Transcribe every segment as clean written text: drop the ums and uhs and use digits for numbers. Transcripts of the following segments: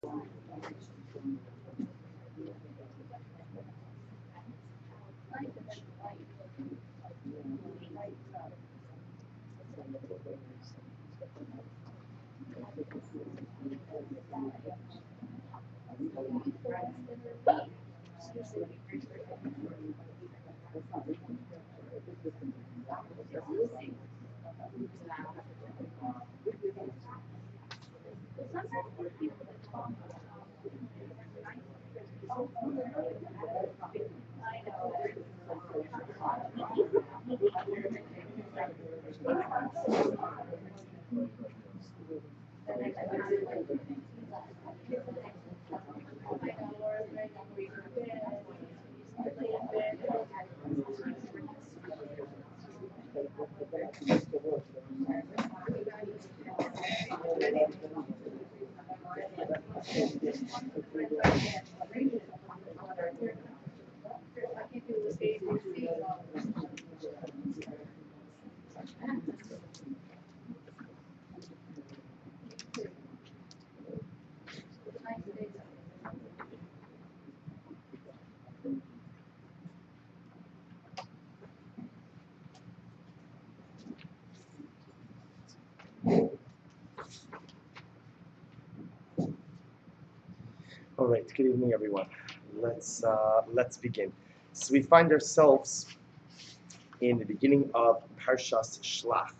All right. Good evening, everyone. Let's begin. So we find ourselves in the beginning of Parshas Shlach.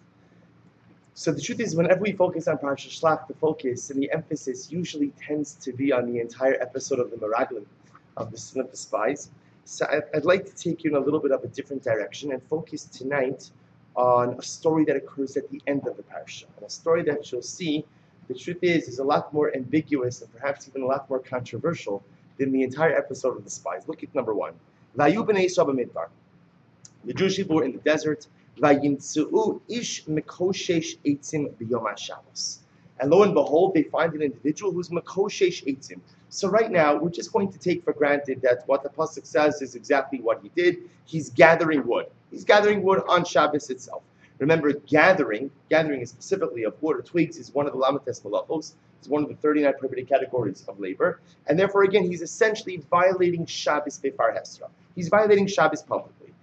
So the truth is, whenever we focus on Parshas Shlach, the focus and the emphasis usually tends to be on the entire episode of the Meraglim, of the Sin of the Spies. So I'd like to take you in a little bit of a different direction and focus tonight on a story that occurs at the end of the parsha, and a story that you'll see. The truth is a lot more ambiguous and perhaps even a lot more controversial than the entire episode of the spies. Look at number one. Vayu b'nei Yisrael b'midbar. The Jewish people were in the desert. Vayimtzu'u ish mekoshesh eitzim b'yom HaShabbos. And lo and behold, they find an individual who's mekoshesh eitzim. So right now, we're just going to take for granted that what the pasuk says is exactly what he did. He's gathering wood. He's gathering wood on Shabbos itself. Remember, gathering specifically of wood or twigs is one of the lamates malachos. It's one of the 39 prohibited categories of labor. And therefore, again, he's essentially violating Shabbos befar hesra. He's violating Shabbos publicly.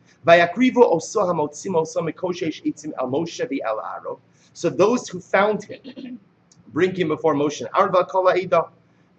So those who found him bring him before Moshe.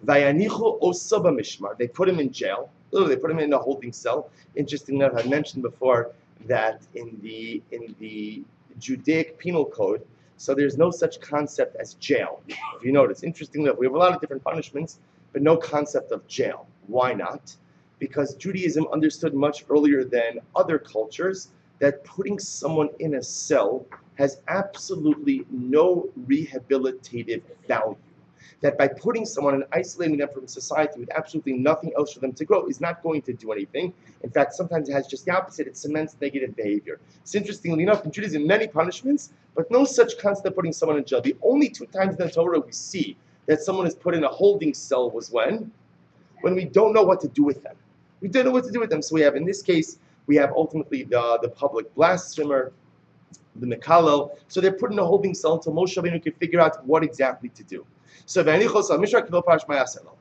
They put him in jail. Literally, they put him in a holding cell. Interesting enough, I mentioned before that in the Judaic penal code, so there's no such concept as jail. If you notice, interesting enough, we have a lot of different punishments, but no concept of jail. Why not? Because Judaism understood much earlier than other cultures that putting someone in a cell has absolutely no rehabilitative value. That by putting someone and isolating them from society with absolutely nothing else for them to grow is not going to do anything. In fact, sometimes it has just the opposite. It cements negative behavior. So interestingly enough, in Judaism, many punishments, but no such concept of putting someone in jail. The only two times in the Torah we see that someone is put in a holding cell was when we don't know what to do with them. We don't know what to do with them. So we have, in this case, we have ultimately the public blasphemer, the Mekalel. So they're put in a holding cell until Moshe Rabbeinu can figure out what exactly to do. So Moshe,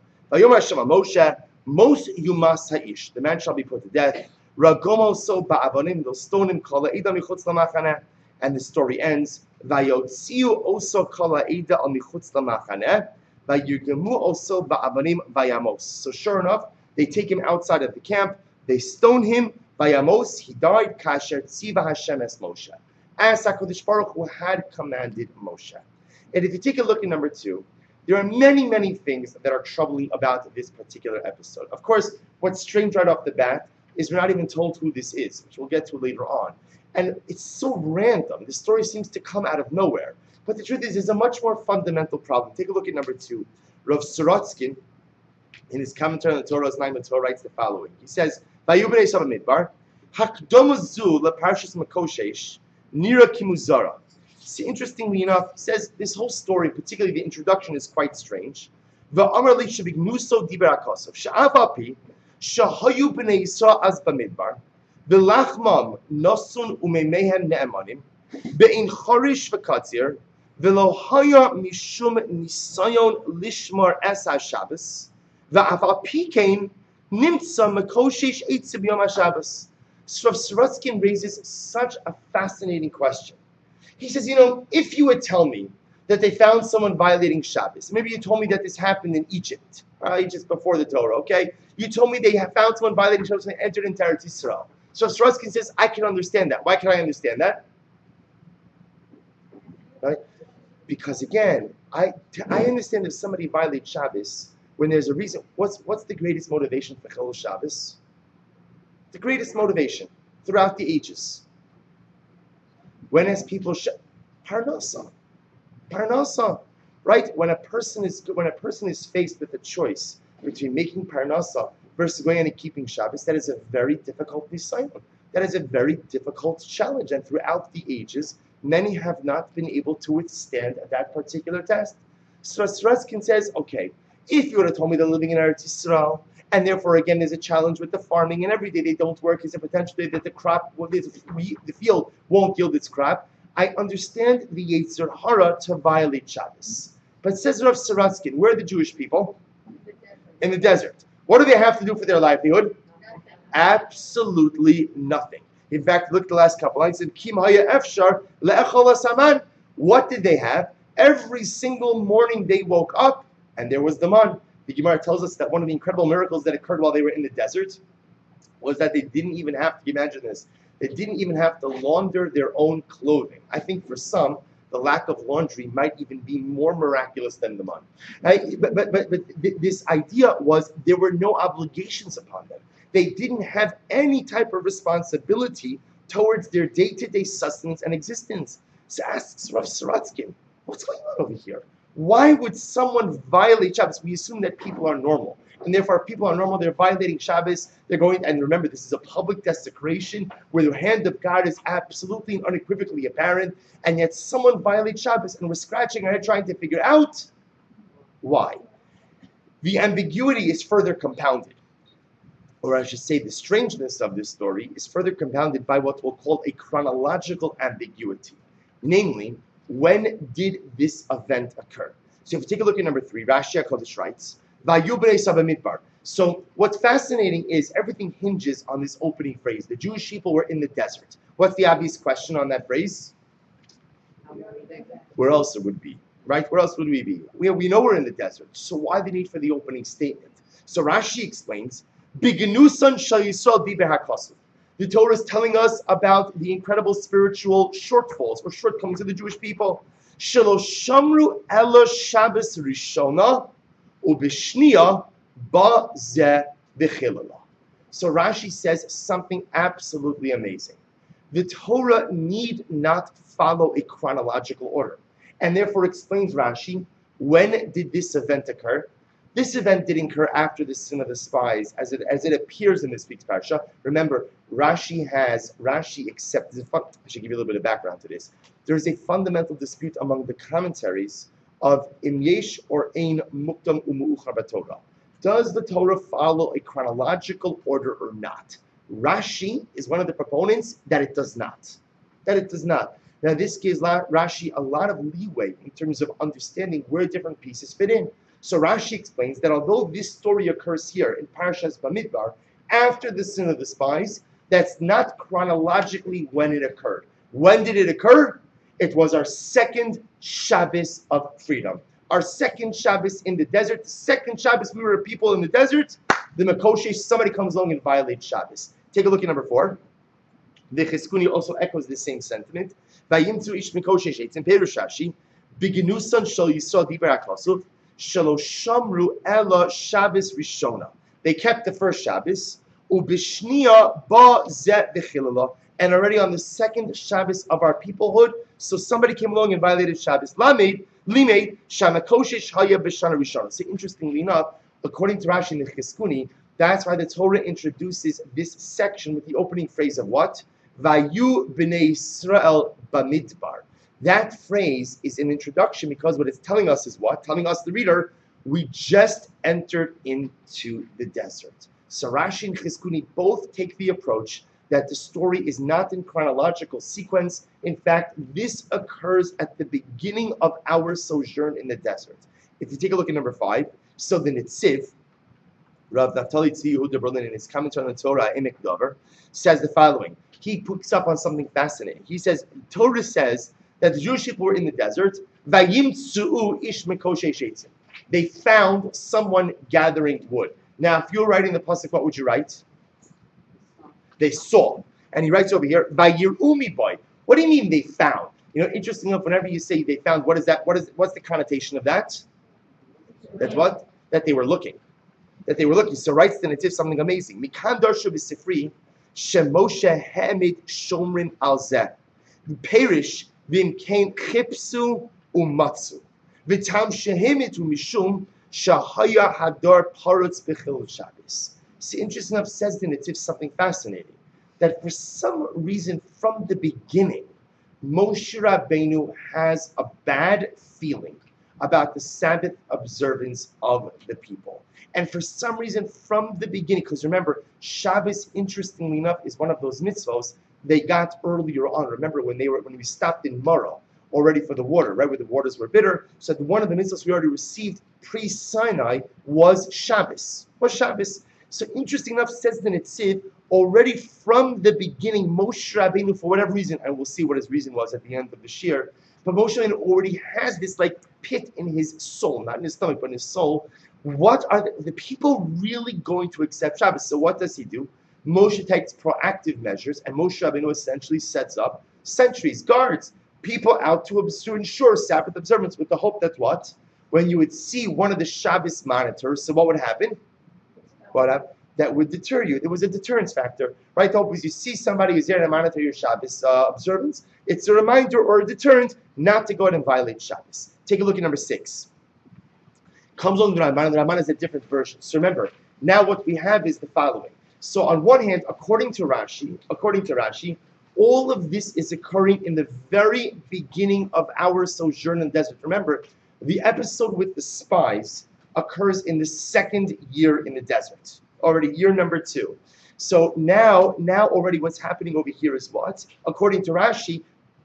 most yumas ha'ish, the man shall be put to death. Ragomo so ba'avonim, they'll stone him, kala ida michutz lamachaneh, and the story ends. Vayotziu also kala ida al michutz lamachaneh, vayugemu also ba'avonim vayamos. So sure enough, they take him outside of the camp, they stone him, vayamos, he died, kasher tziva Hashem es Moshe, as HaKadosh Baruch Hu had commanded Moshe. And if you take a look at number 2, there are many, many things that are troubling about this particular episode. Of course, what's strange right off the bat is we're not even told who this is, which we'll get to later on. And it's so random. The story seems to come out of nowhere. But the truth is, there's a much more fundamental problem. Take a look at number 2. Rav Sorotskin, in his commentary on the Torah's Naim Torah, writes the following. He says, Vayu b'nei Yisrael b'midbar, hakdoma zu leparshas makoshesh, nira kimuzara. See, interestingly enough, he says this whole story, particularly the introduction, is quite strange. V'amar li shebignuso diber hakosov she'af api shahayu b'nei Yisrael az b'midbar v'lachmam nosun umeimehen ne'emanim be'in chorish v'katzir V'lo haya mishum nisayon lishmar es ha-Shabbos, v'af al pi kein nimtza mekoshesh eitzim yom ha-Shabbos. So Sorotzkin raises such a fascinating question. He says, if you would tell me that they found someone violating Shabbos, maybe you told me that this happened in Egypt, just before the Torah, okay? You told me they have found someone violating Shabbos and entered into Eretz Yisrael. So Sorotzkin says, I can understand that. Why can I understand that? Right? Because again, I understand if somebody violates Shabbos when there's a reason. What's the greatest motivation for Chilul Shabbos? The greatest motivation throughout the ages. When has people Parnasa, right? When a person is faced with a choice between making Parnasa versus going and keeping Shabbos, that is a very difficult nisayon. That is a very difficult challenge, and throughout the ages, many have not been able to withstand that particular test. So Sorotzkin says, okay, if you would have told me they're living in Eretz Yisrael, and therefore again there's a challenge with the farming, and every day they don't work, is a potential that the field won't yield its crop, I understand the Yetzer Hara to violate Shabbos. But says Rav Sorotzkin, where are the Jewish people? In the desert. What do they have to do for their livelihood? Absolutely nothing. In fact, look at the last couple lines. Kim haya efshar le'echol hasaman. What did they have? Every single morning they woke up and there was the man. The Gemara tells us that one of the incredible miracles that occurred while they were in the desert was that they didn't even have to, imagine this, they didn't even have to launder their own clothing. I think for some, the lack of laundry might even be more miraculous than the man. But this idea was there were no obligations upon them. They didn't have any type of responsibility towards their day-to-day sustenance and existence. So asks Rav Sorotzkin, what's going on over here? Why would someone violate Shabbos? We assume that people are normal. And therefore, if people are normal, they're violating Shabbos. They're going, and remember, this is a public desecration where the hand of God is absolutely and unequivocally apparent. And yet someone violates Shabbos, and we're scratching our head trying to figure out why. The ambiguity is further compounded. Or I should say the strangeness of this story is further compounded by what we'll call a chronological ambiguity. Namely, when did this event occur? So if you take a look at number 3, Rashi HaKodesh writes, Vayu b'nei Saba Midbar. So what's fascinating is everything hinges on this opening phrase. The Jewish people were in the desert. What's the obvious question on that phrase? Where else it would be, right? Where else would we be? We know we're in the desert. So why the need for the opening statement? So Rashi explains, B'genusan shal Yisrael bi b'hakosov. The Torah is telling us about the incredible spiritual shortfalls or shortcomings of the Jewish people. Shelo shamru ela Shabbos rishona ubishniya ba ze b'chilala. So Rashi says something absolutely amazing. The Torah need not follow a chronological order, and therefore explains Rashi, when did this event occur? This event did occur after the sin of the spies, as it appears in this week's parsha. Remember, Rashi accepts. I should give you a little bit of background to this. There is a fundamental dispute among the commentaries of Im Yesh or Ein Muktam Umu'uchar B'Torah. Does the Torah follow a chronological order or not? Rashi is one of the proponents that it does not. Now, this gives Rashi a lot of leeway in terms of understanding where different pieces fit in. So Rashi explains that although this story occurs here in Parshas Bamidbar, after the sin of the spies, that's not chronologically when it occurred. When did it occur? It was our second Shabbos of freedom. Our second Shabbos in the desert. The second Shabbos we were a people in the desert. The Makoshe, somebody comes along and violates Shabbos. Take a look at number 4. The Cheskuni also echoes the same sentiment. Vayimtzu ish Makoshe sheitz in Perushashi. Beginusan shal Yisrael diber hakosuf. Shamru ela Shabbos Rishona. They kept the first Shabbos, ubishniya ba zet b'chilala, and already on the second Shabbos of our peoplehood, so somebody came along and violated Shabbos. Limeid shamakoshish haya b'shana Rishona. So interestingly enough, according to Rashi and the Cheskuni, that's why the Torah introduces this section with the opening phrase of what? Vayu b'nei Yisrael bamidbar. That phrase is an introduction because what it's telling us is what? Telling us, the reader, we just entered into the desert. So Rashi and Cheskuni both take the approach that the story is not in chronological sequence. In fact, this occurs at the beginning of our sojourn in the desert. If you take a look at number 5, so the Netziv, Rav Naftali Tzvi Yehuda Berlin, in his commentary on the Torah, Emek Dover, says the following. He picks up on something fascinating. He says, Torah says that the Jewish people were in the desert. Vayimtzu'u ish mekoshe sheitzim. They found someone gathering wood. Now, if you're writing the pasuk, what would you write? They saw. And he writes over here, Vayir'u boy. What do you mean they found? You know, interesting enough, whenever you say they found, what is that? What's the connotation of that? That's what? That they were looking. That they were looking. So writes the Netziv something amazing. Mikan darshu b'sifri shemoshe ha'emid shomrin al zeh. Perish v'imkein chipsu umatsu. V'tam shehemitu mishum shahaya hadar parutz b'chilul Shabbos. See, interesting enough, says the Netziv something fascinating. That for some reason from the beginning, Moshe Rabbeinu has a bad feeling about the Sabbath observance of the people. And for some reason from the beginning, because remember, Shabbos, interestingly enough, is one of those mitzvos they got earlier on. Remember when we stopped in Mara already for the water, right, where the waters were bitter. So one of the mitzvos we already received pre-Sinai was Shabbos. So interesting enough, says the Netziv, already from the beginning, Moshe Rabbeinu, for whatever reason, and we'll see what his reason was at the end of the shir, but Moshe Rabbeinu already has this like pit in his soul, not in his stomach, but in his soul. What are the people really going to accept Shabbos? So what does he do? Moshe takes proactive measures, and Moshe Rabbeinu essentially sets up sentries, guards, people out to ensure Sabbath observance with the hope that what? When you would see one of the Shabbos monitors, so what would happen? That would deter you. There was a deterrence factor, right? Because you see somebody who's there to monitor your Shabbos observance, it's a reminder or a deterrent not to go out and violate Shabbos. Take a look at number 6. Comes on the Ramban, and the Ramban is a different version. So remember, now what we have is the following. So on one hand, according to Rashi, all of this is occurring in the very beginning of our sojourn in the desert. Remember, the episode with the spies occurs in the 2nd year in the desert, already year number 2. So now already what's happening over here is what? According to Rashi,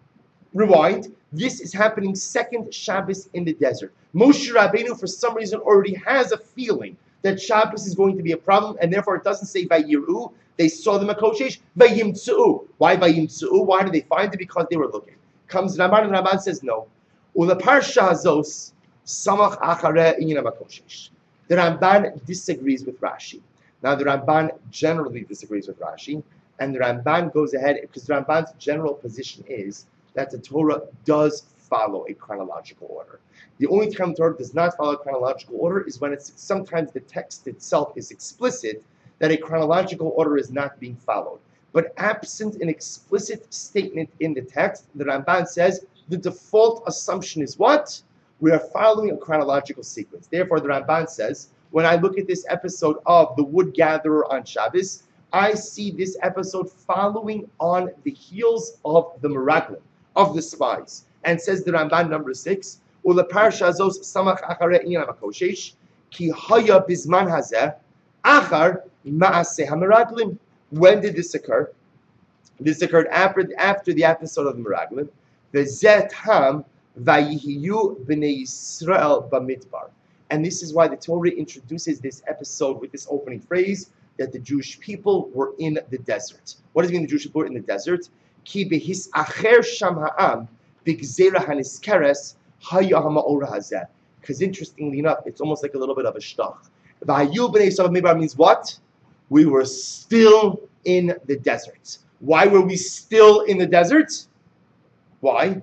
rewind, this is happening 2nd Shabbos in the desert. Moshe Rabbeinu, for some reason, already has a feeling that Shabbos is going to be a problem, and therefore it doesn't say Vayiru, they saw the Makoshesh, Vayimtzu'u. Why Vayimtzu'u? Why did they find it? Because they were looking. Comes Ramban, and Ramban says no. Ula parsha hazos, Samach Achareh Inyan Makoshesh. The Ramban disagrees with Rashi. Now the Ramban generally disagrees with Rashi, and the Ramban goes ahead, because the Ramban's general position is that the Torah does follow a chronological order. The only time the Torah does not follow a chronological order is when it's sometimes the text itself is explicit that a chronological order is not being followed. But absent an explicit statement in the text, the Ramban says the default assumption is what? We are following a chronological sequence. Therefore, the Ramban says, when I look at this episode of the wood gatherer on Shabbos, I see this episode following on the heels of the Meraglim, of the spies. And says the Ramban number 6, Ula parsha zos samach achareh inyan makoshesh, ki haya bizman hazeh, achar ma'aseh hameraglim. When did this occur? This occurred after the episode of the Meraglim. V'zeh tam vayihiyu b'nei Yisrael b'midbar. And this is why the Torah introduces this episode with this opening phrase, that the Jewish people were in the desert. What does it mean the Jewish people were in the desert? Ki behis acher sham ha'am b'gzera haniskeres haya ha'ma'or hazeh. Because interestingly enough, it's almost like a little bit of a shtach. V'hayu b'nei Yisrael b'midbar means what? We were still in the desert. Why were we still in the desert? Why?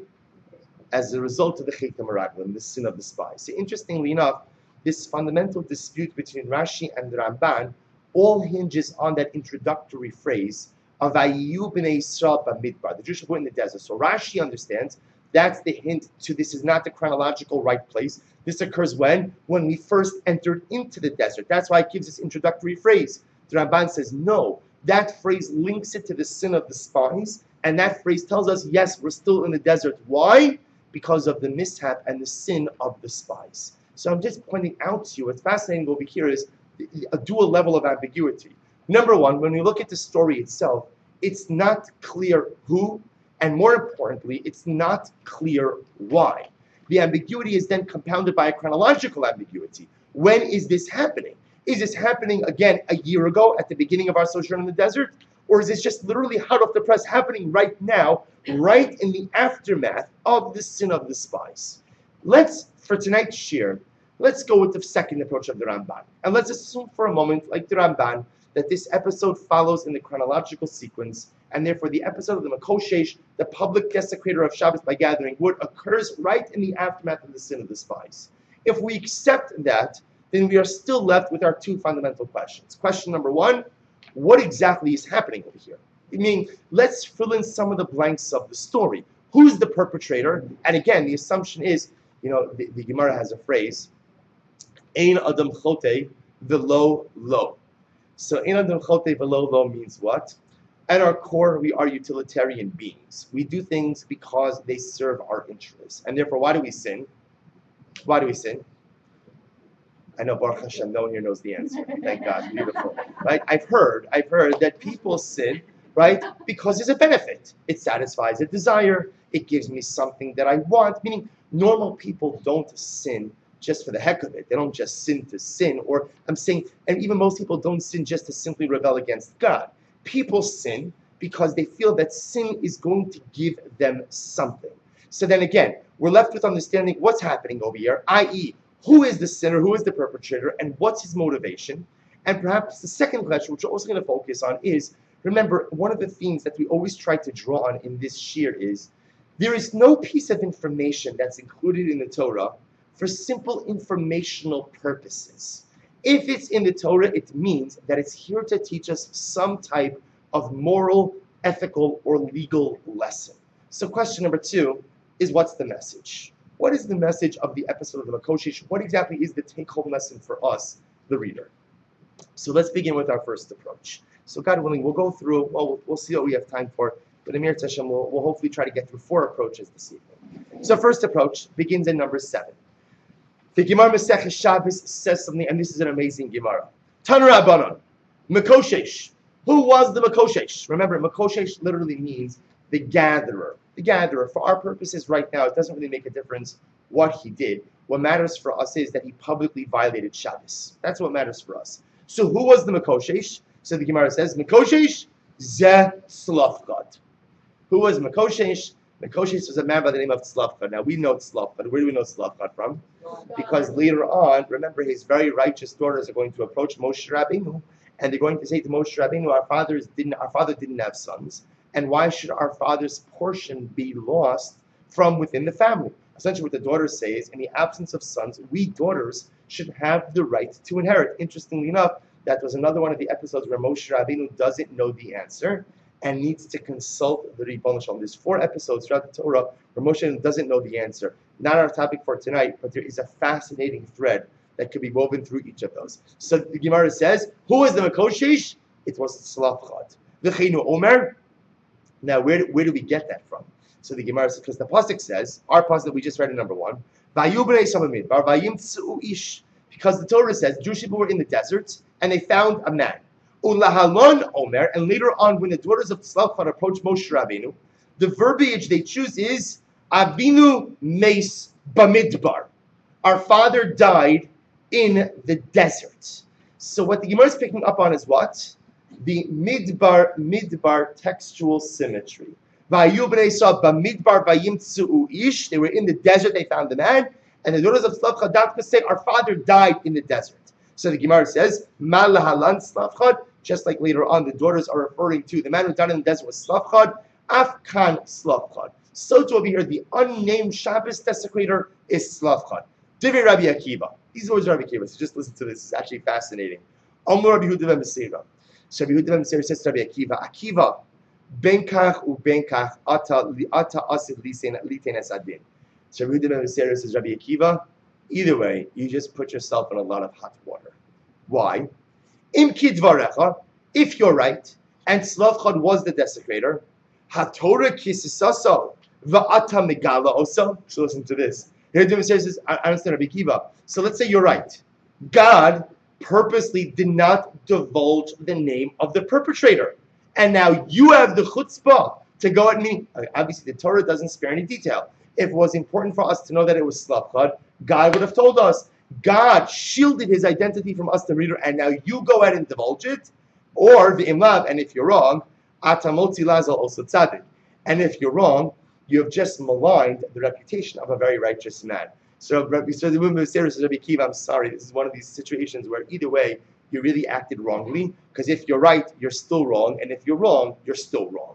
As a result of the Chet HaMeraglim, the sin of the spies. So interestingly enough, this fundamental dispute between Rashi and the Ramban all hinges on that introductory phrase of Vayiyu b'nei Yisrael b'midbar, the Jewish people in the desert. So Rashi understands that's the hint to this is not the chronological right place. This occurs when we first entered into the desert. That's why it gives this introductory phrase. The Ramban says no. That phrase links it to the sin of the spies, and that phrase tells us, yes, we're still in the desert. Why? Because of the mishap and the sin of the spies. So I'm just pointing out to you, what's fascinating over here is a dual level of ambiguity. Number one, when we look at the story itself, it's not clear who, and more importantly, it's not clear why. The ambiguity is then compounded by a chronological ambiguity. When is this happening? Is this happening again a year ago at the beginning of our sojourn in the desert? Or is this just literally hot off the press happening right now, right in the aftermath of the sin of the spies? For tonight's shir, let's go with the second approach of the Ramban. And let's assume for a moment, like the Ramban, that this episode follows in the chronological sequence, and therefore the episode of the Makoshesh, the public desecrator of Shabbos by gathering wood, occurs right in the aftermath of the sin of the spies. If we accept that, then we are still left with our two fundamental questions. Question number one, what exactly is happening over here? Meaning, let's fill in some of the blanks of the story. Who's the perpetrator? And again, the assumption is, the Gemara has a phrase, Ein Adam Chote velo lo. So Ein Adam Chote velo lo means what? At our core, we are utilitarian beings. We do things because they serve our interests. And therefore, why do we sin? Why do we sin? I know Baruch Hashem, no one here knows the answer. Thank God, beautiful. Right? I've heard that people sin, right, because there's a benefit. It satisfies a desire. It gives me something that I want. Meaning, normal people don't sin just for the heck of it. They don't just sin to sin. Or I'm saying, and even most people don't sin just to simply rebel against God. People sin because they feel that sin is going to give them something. So then again, we're left with understanding what's happening over here, i.e., who is the sinner, who is the perpetrator, and what's his motivation? And perhaps the second question, which we're also going to focus on, is, remember, one of the themes that we always try to draw on in this shir is, there is no piece of information that's included in the Torah for simple informational purposes. If it's in the Torah, it means that it's here to teach us some type of moral, ethical, or legal lesson. So question number two is, what's the message? What is the message of the episode of the Makoshesh? What exactly is the take-home lesson for us, the reader? So let's begin with our first approach. So God willing, we'll go through, we'll see what we have time for, but Amir Tashem, we'll hopefully try to get through 4 approaches this evening. So first approach begins in number 7. The Gemara Masechet Shabbos says something, and this is an amazing Gemara. Tanu Rabbanan, Makoshesh. Who was the Makoshesh? Remember, Makoshesh literally means the gatherer. The gatherer. For our purposes right now, it doesn't really make a difference what he did. What matters for us is that he publicly violated Shabbos. That's what matters for us. So who was the Makoshesh? So the Gemara says, Makoshesh ze Tzlafchad. Who was Makoshesh? Makoshesh was a man by the name of Tzlafchad. Now we know Tzlafchad. Where do we know Tzlafchad from? Because later on, remember, his very righteous daughters are going to approach Moshe Rabbeinu, and they're going to say to Moshe Rabbeinu, our father didn't have sons, and why should our father's portion be lost from within the family? Essentially what the daughters say is, in the absence of sons, we daughters should have the right to inherit. Interestingly enough, that was another one of the episodes where Moshe Rabbeinu doesn't know the answer and needs to consult the Ribbon Shalom. There's 4 episodes throughout the Torah where Moshe Rabbeinu doesn't know the answer. Not our topic for tonight, but there is a fascinating thread that could be woven through each of those. So the Gemara says, who was the Makoshesh? It was Tzlafchad. V'cheinu Omer. Now, where do we get that from? So the Gemara says, because the pasuk says, our pasuk that we just read in number 1, Vayu b'nei Samamidbar, Vayim tzu'u ish, because the Torah says Jewish people were in the desert and they found a man. Ulahalon Omer, and later on, when the daughters of Tzlafchad approached Moshe Rabbeinu, the verbiage they choose is Avinu meis bamidbar. Our father died in the desert. So what the Gemara is picking up on is what? The midbar textual symmetry. Vayu b'nei sa bamidbar vayim tzu'u ish. They were in the desert, they found the man, and the daughters of Tzlafchad Davka say, our father died in the desert. So the Gemara says, Ma lahalan Tzlafchad, just like later on the daughters are referring to the man who died in the desert was Tzlafchad, Afkan Tzlafchad. So to over here, the unnamed Shabbos desecrator is Tzlafchad. Divrei Rabbi Akiva. These words are Rabbi Akiva, so just listen to this. It's actually fascinating. Amar Rabbi Yehuda ben Beseira. So Rabbi Yehuda ben Beseira says to Rabbi Akiva, Akiva, benkach u benkach ata asif litein esadin. So Rabbi Yehuda ben Beseira says, Rabbi Akiva, either way, you just put yourself in a lot of hot water. Why? Im kidvarecha, if you're right, and Tzlafchad was the desecrator, haTorah kisisaso va'ata megala oso. So listen to this. Here the says, I understand Rabbi Akiva. So let's say you're right. God purposely did not divulge the name of the perpetrator. and now you have the chutzpah to go at me. Obviously, the Torah doesn't spare any detail. If it was important for us to know that it was Slavchad, God would have told us. God shielded his identity from us, the reader, and now you go ahead and divulge it. Or the imlav, and if you're wrong, atamotzi lazal also tzaddik. And if you're wrong, you have just maligned the reputation of a very righteous man. So the woman says, Rabbi Kiva, I'm sorry, this is one of these situations where either way, you really acted wrongly, because if you're right, you're still wrong, and if you're wrong, you're still wrong.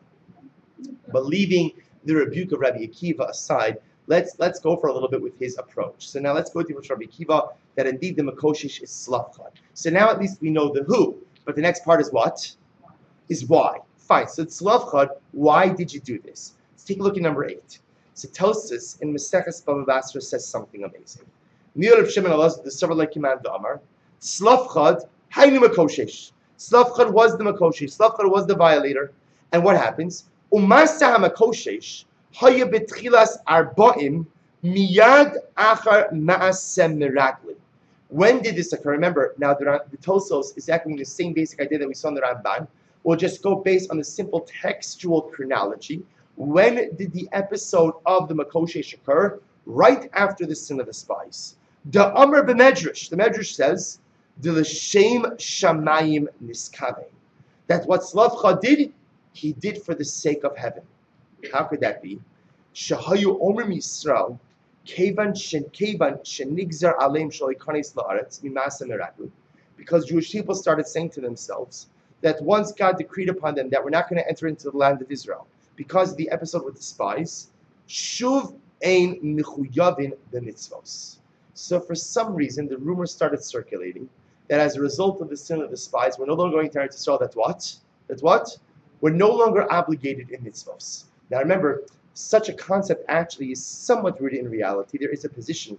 But leaving the rebuke of Rabbi Akiva aside, let's go for a little bit with his approach. So now let's go to Rabbi Akiva, that indeed the Makoshish is Slavchad. So now at least we know the who, but the next part is what? Is why. Fine, so it's Slavchad, why did you do this? Let's take a look at number 8. So Tosfos in Maseches Bava Basra says something amazing. Niyar Shimon Elazar, the Sover like Command Amar, Slavchad, Haynu Makoshish. Slavchad was the Makoshish, Slavchad was the violator. And what happens? Umasa HaMakoshish, Haya Betchilas Arbaim, Miyad Achar Ma'asem Miragli. When did this occur? Remember, now the Tosfos is echoing the same basic idea that we saw in the Ramban. We'll just go based on the simple textual chronology. When did the episode of the Makoshish occur? Right after the sin of the spies. The Amr b'Medrash, the Medrash says, the L'Shem Shamayim Niskavein. That what Slavcha did, he did for the sake of heaven. How could that be? Shahayu Omer Yisrael, Kevan Shenigzar Aleim Shalikanis La'aretz Mimasa Meraklu. Because Jewish people started saying to themselves that once God decreed upon them that we're not going to enter into the land of Israel, because of the episode with the spies, Shuv ein michuyavin b'mitzvos. So for some reason, the rumor started circulating that as a result of the sin of the spies, we're no longer going to Eretz Yisrael. That's what? That's what? We're no longer obligated in mitzvos. Now remember, such a concept actually is somewhat rooted in reality. There is a position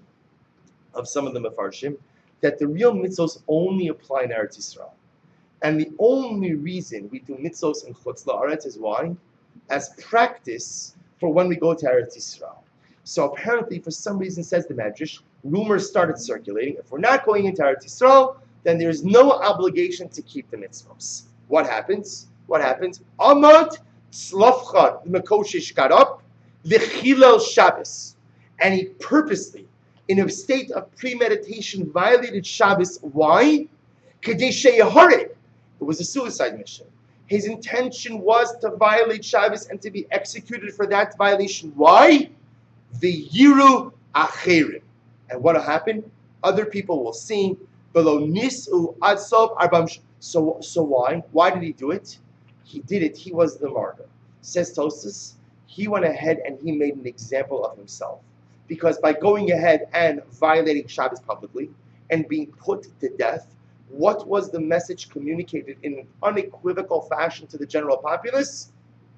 of some of the Mefarshim that the real mitzvos only apply in Eretz Yisrael. And the only reason we do mitzvos in Chutz La'aretz is why? As practice for when we go to Eretz Yisrael. So apparently, for some reason, says the Medrash, rumors started circulating. If we're not going into Eretz Yisrael, then there's no obligation to keep the mitzvahs. What happens? What happens? Amad Slavchad, the Makoshish, got up, v'chilel Shabbos, and he purposely, in a state of premeditation, violated Shabbos. Why? Kedei sheyaharig. It was a suicide mission. His intention was to violate Shabbos and to be executed for that violation. Why? The Yiru Acherim. And what will happen? Other people will see. Below Nisu Adsob Arbam. So why? Why did he do it? He did it. He was the martyr. Says Tosfos, he went ahead and he made an example of himself. Because by going ahead and violating Shabbos publicly and being put to death, what was the message communicated in an unequivocal fashion to the general populace?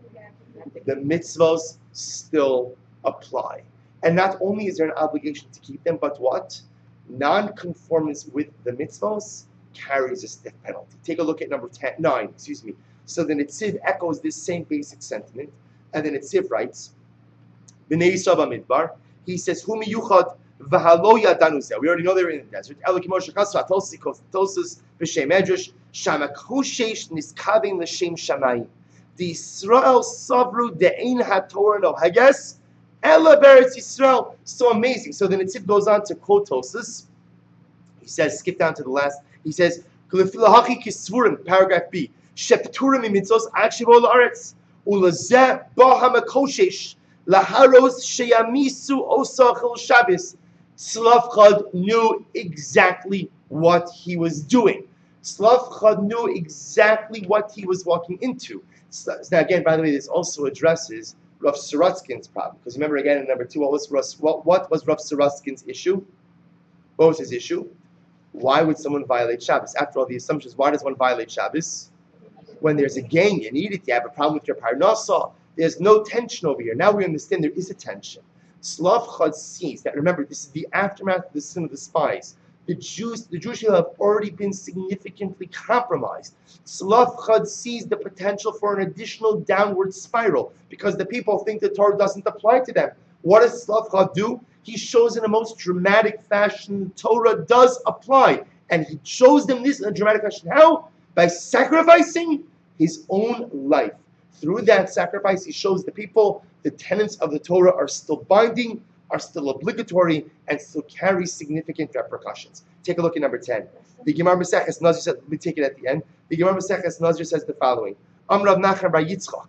The mitzvahs still apply. And not only is there an obligation to keep them, but what? Non-conformance with the mitzvahs carries a stiff penalty. Take a look at number 9. So the Netziv echoes this same basic sentiment, and the Netziv writes, B'nei Yisrael b'midbar, he says, Humi yuchad v'halo yadanu zeh. We already know they're in the desert. Elikimosh chasra Tosfos b'shem Medrash shamakoshesh niskavein l'shem shamayim. The Yisrael savru de'ein haTorah no hages ela beretz Yisrael. So amazing. So the Netziv goes on to quote Tosfos. He says, skip down to the last. He says, K'lefilahachi kisvurim, paragraph B. Shepturim imitzos akshivo la'aretz ulazeh bahamakoshesh laharos sheyamisu osachel Shabbos. Slavchad knew exactly what he was doing. Slavchad knew exactly what he was walking into. So, now again, by the way, this also addresses Rav Sorotskin's problem. Because remember again in number 2, what was Rav Sorotskin's issue? What was his issue? Why would someone violate Shabbos? After all, the assumption is, why does one violate Shabbos? When there's a gang, you need it, you have a problem with your parnasa. There's no tension over here. Now we understand there is a tension. Slavchad sees that, remember, this is the aftermath of the sin of the spies. The Jewish people have already been significantly compromised. Slavchad sees the potential for an additional downward spiral because the people think the Torah doesn't apply to them. What does Slavchad do? He shows in a most dramatic fashion the Torah does apply. And he shows them this in a dramatic fashion. How? By sacrificing his own life. Through that sacrifice, he shows the people the tenets of the Torah are still binding, are still obligatory, and still carry significant repercussions. Take a look at number 10. The Gemara Maseches Nazir says, let me take it at the end. The Gemara Maseches Nazir says the following: Amrav Nachman bar Yitzchak,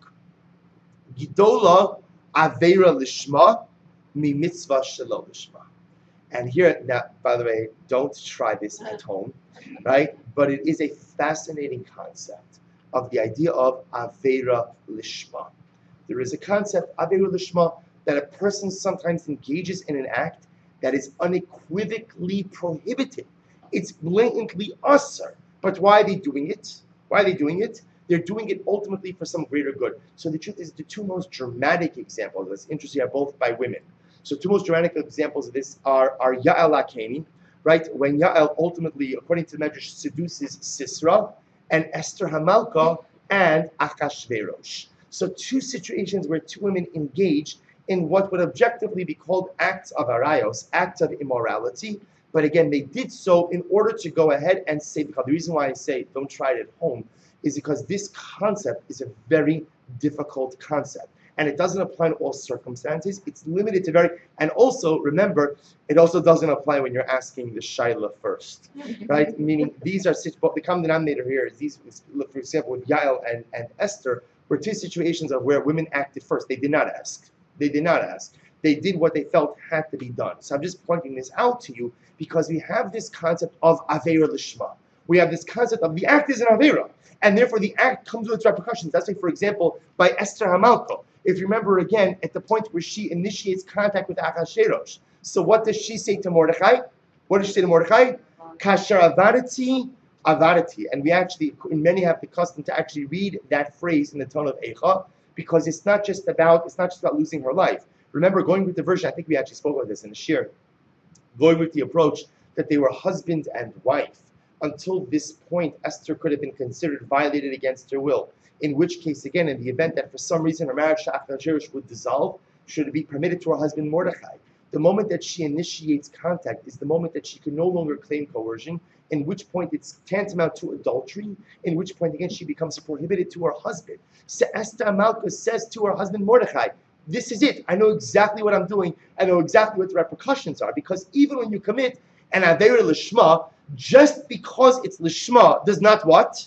Gidola Aveira Lishma, Mi Mitzvah Shelo Lishma. And here, now, by the way, don't try this at home, right? But it is a fascinating concept of the idea of Aveira Lishma. There is a concept, Aveira Lishma, that a person sometimes engages in an act that is unequivocally prohibited. It's blatantly usher. But why are they doing it? Why are they doing it? They're doing it ultimately for some greater good. So the truth is, the two most dramatic examples, that's interesting, are both by women. So two most dramatic examples of this are Ya'el HaKeni, right? When Ya'el ultimately, according to the Medrash, seduces Sisera, and Esther Hamalka and Achashverosh. So two situations where two women engaged in what would objectively be called acts of arayos, acts of immorality. But again, they did so in order to go ahead and save the reason why I say don't try it at home is because this concept is a very difficult concept. And it doesn't apply in all circumstances. It's limited to very, and also remember, it also doesn't apply when you're asking the shaila first, right? Meaning these are, but the common denominator here is these, for example, with Yael and Esther, were two situations of where women acted first. They did not ask. They did not ask. They did what they felt had to be done. So I'm just pointing this out to you because we have this concept of Aveira Lishma. We have this concept of the act is an Aveira, and therefore the act comes with its repercussions. That's why, for example, by Esther Hamalko, if you remember again, at the point where she initiates contact with Achashverosh. So what does she say to Mordechai? What does she say to Mordechai? Kasher avarati, avarati. And we actually, many have the custom to actually read that phrase in the tone of Eicha, because it's not just about losing her life. Remember, going with the version, I think we actually spoke about this in the shir, going with the approach that they were husband and wife. Until this point, Esther could have been considered violated against her will. In which case, again, in the event that for some reason her marriage to Achashverosh would dissolve, should it be permitted to her husband Mordechai. The moment that she initiates contact is the moment that she can no longer claim coercion, in which point it's tantamount to adultery, in which point, again, she becomes prohibited to her husband. So Esther Amalka says to her husband Mordechai, this is it. I know exactly what I'm doing. I know exactly what the repercussions are. Because even when you commit an Aveira Lishma, just because it's Lishma does not what?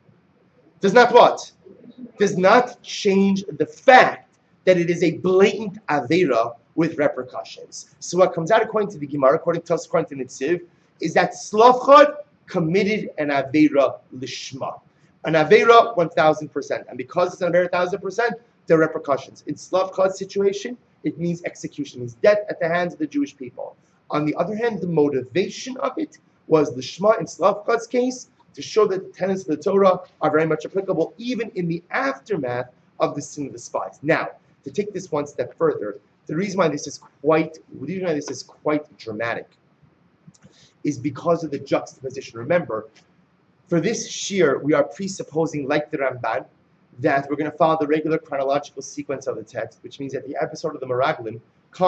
Does not what? Does not change the fact that it is a blatant Aveira with repercussions. So what comes out according to the Gemara, according to us, according to Nitziv, is that Slavchad committed an Aveira Lishma. An Aveira 1,000%. And because it's an Aveira 1,000%, there are repercussions. In Slavchad's situation, it means execution, it means death at the hands of the Jewish people. On the other hand, the motivation of it was Lishma in Slavchad's case, to show that the tenets of the Torah are very much applicable even in the aftermath of the sin of the spies. Now, to take this one step further, the reason why this is quite dramatic is because of the juxtaposition. Remember, for this shir, we are presupposing, like the Ramban, that we're going to follow the regular chronological sequence of the text, which means that the episode of the Meraglim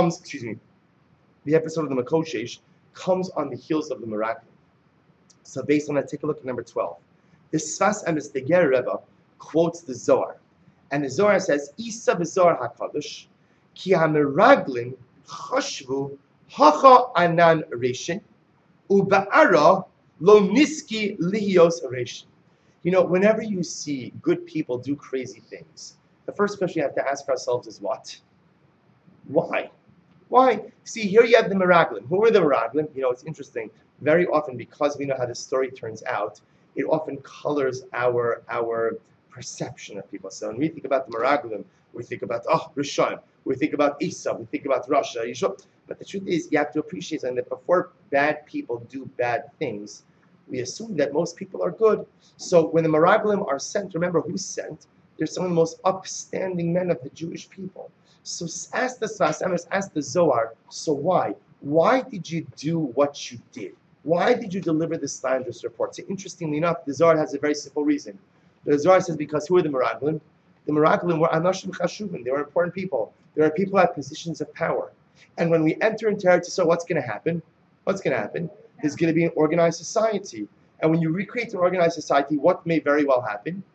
the episode of the Makoshesh comes on the heels of the Meraglim. So based on that, take a look at number 12. The Sfas Emes, the Ger Rebbe, quotes the Zohar. And the Zohar says, Isa b'Zohar HaKadosh, ki ha-meraglim chashvu hacha anan reshin, uba'ara lo niski lihios reshin. You know, whenever you see good people do crazy things, the first question you have to ask ourselves is what? Why? Why? See, here you have the Meraglim. Who were the Meraglim? You know, it's interesting. Very often, because we know how the story turns out, it often colors our perception of people. So when we think about the Meraglim, we think about, Rishon, we think about Esau, we think about Russia, Yeshua. But the truth is, you have to appreciate something that before bad people do bad things, we assume that most people are good. So when the Meraglim are sent, remember who's sent? They're some of the most upstanding men of the Jewish people. So ask the Sfas Emes, ask the Zohar, so why? Why did you do what you did? Why did you deliver this slanderous report? So interestingly enough, the Zohar has a very simple reason. The Zohar says because who are the Meraglim? The Meraglim were Anashim Chashuvim. They were important people. They were people at positions of power. And when we enter into Eretz Yisrael, what's going to happen? What's going to happen? There's going to be an organized society. And when you recreate an organized society, what may very well happen?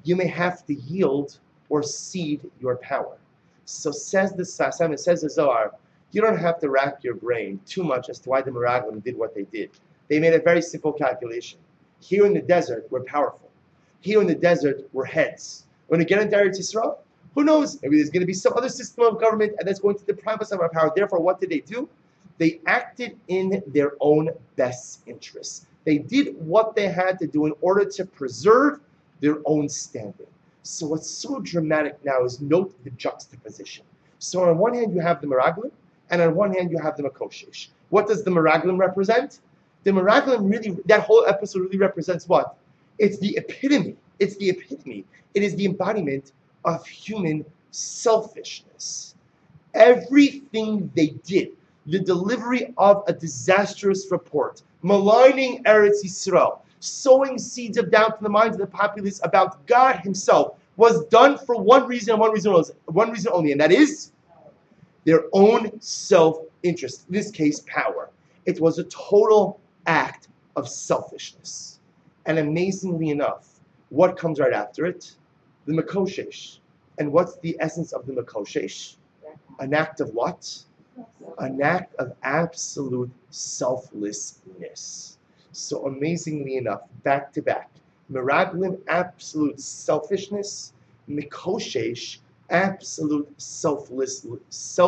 you may have to yield or cede your power. So says the Sasam, says the Zohar, you don't have to rack your brain too much as to why the Meraglim did what they did. They made a very simple calculation. Here in the desert, we're powerful. Here in the desert, we're heads. When we get into Eretz Yisrael, who knows? Maybe there's going to be some other system of government and that's going to deprive us of our power. Therefore, what did they do? They acted in their own best interests. They did what they had to do in order to preserve their own standing. So what's so dramatic now is note the juxtaposition. So on one hand, you have the Meraglim, and on one hand, you have the Makoshesh. What does the Meraglim represent? The Meraglim really, that whole episode really represents what? It's the epitome. It's the epitome. It is the embodiment of human selfishness. Everything they did, the delivery of a disastrous report, maligning Eretz Yisrael, sowing seeds of doubt in the minds of the populace about God Himself, was done for one reason and one reason only, and that is their own self-interest, in this case, power. It was a total act of selfishness. And amazingly enough, what comes right after it? The Makoshesh. And what's the essence of the Makoshesh? An act of what? An act of absolute selflessness. So amazingly enough, back to back, Meraglim, absolute selfishness, Mikoshesh, absolute selflessness.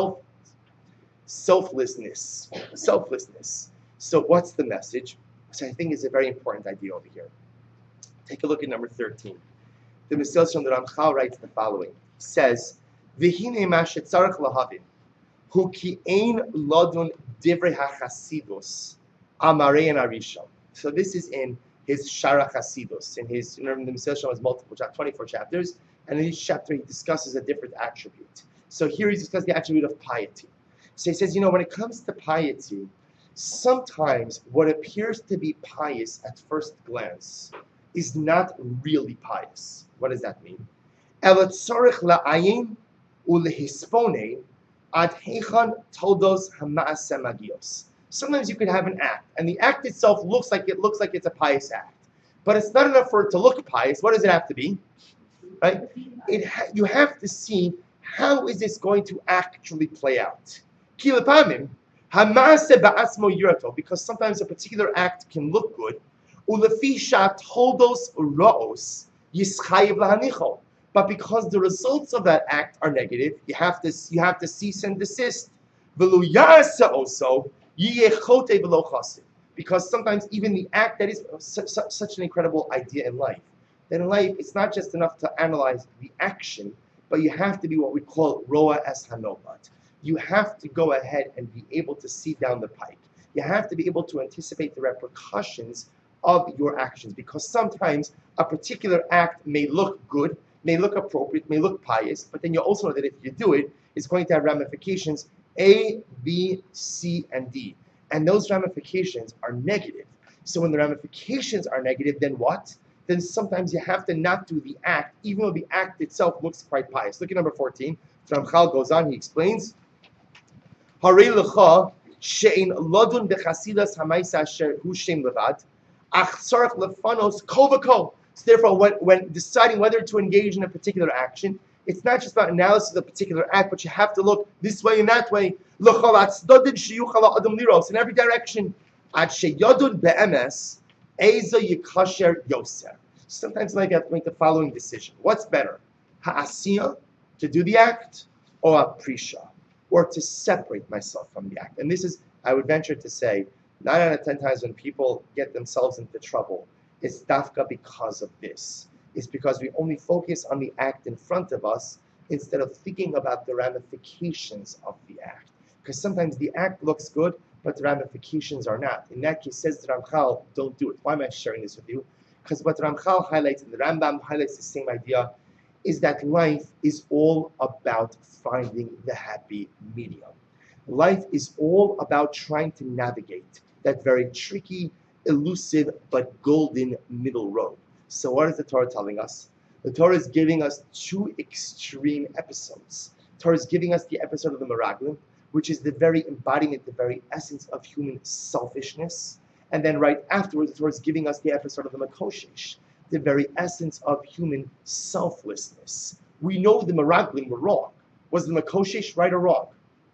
So what's the message? So I think it's a very important idea over here. Take a look at number 13. The Mesilas from the Ramchal writes the following. He says, V'hine ma shetzarech lahavin, hu ki ein lodun divrei hachasidus amarei and arishon. So this is in his Shara Chasidus. In his, remember the Mesilas has multiple 24 chapters, and in each chapter he discusses a different attribute. So here he discusses the attribute of piety. So he says, when it comes to piety, sometimes what appears to be pious at first glance is not really pious. What does that mean? Elatzorich la'ayin ulehispone ad hechan todos ha'maaseh magios. Sometimes you could have an act, and the act itself looks like it's a pious act, but it's not enough for it to look pious. What does it have to be? Right? You have to see how is this going to actually play out. Kilapamim ha'maaseh ba'asmo yirato, because sometimes a particular act can look good. Ulefisha todos raos yischayev lahanicho. But because the results of that act are negative, you have to cease and desist. V'lu ya'aseh also. Because sometimes even the act that is such an incredible idea in life, that in life it's not just enough to analyze the action, but you have to be what we call roa es hanobat. You have to go ahead and be able to see down the pike. You have to be able to anticipate the repercussions of your actions, because sometimes a particular act may look good, may look appropriate, may look pious, but then you also know that if you do it, it's going to have ramifications A, B, C, and D. And those ramifications are negative. So when the ramifications are negative, then what? Then sometimes you have to not do the act, even though the act itself looks quite pious. Look at number 14. Ramchal goes on, he explains, Harei lecha she'ein lodun bechasidas hamaisa asher hu shem levad, ach tzarech lefanos kol v'kol. So therefore, when deciding whether to engage in a particular action, it's not just about analysis of a particular act, but you have to look this way and that way. In every direction. Sometimes like you have to make the following decision. What's better? Ha'asiyah, to do the act, or aprisha, or to separate myself from the act. And this is, I would venture to say, 9 out of 10 times when people get themselves into trouble, it's dafka because of this. It's because we only focus on the act in front of us instead of thinking about the ramifications of the act. Because sometimes the act looks good, but the ramifications are not. In that case, says the Ramchal, don't do it. Why am I sharing this with you? Because what Ramchal highlights, and the Rambam highlights the same idea, is that life is all about finding the happy medium. Life is all about trying to navigate that very tricky, elusive, but golden middle road. So what is the Torah telling us? The Torah is giving us two extreme episodes. The Torah is giving us the episode of the Meraglim, which is the very embodiment, the very essence of human selfishness. And then right afterwards, the Torah is giving us the episode of the Makoshesh, the very essence of human selflessness. We know the Meraglim were wrong. Was the Makoshesh right or wrong?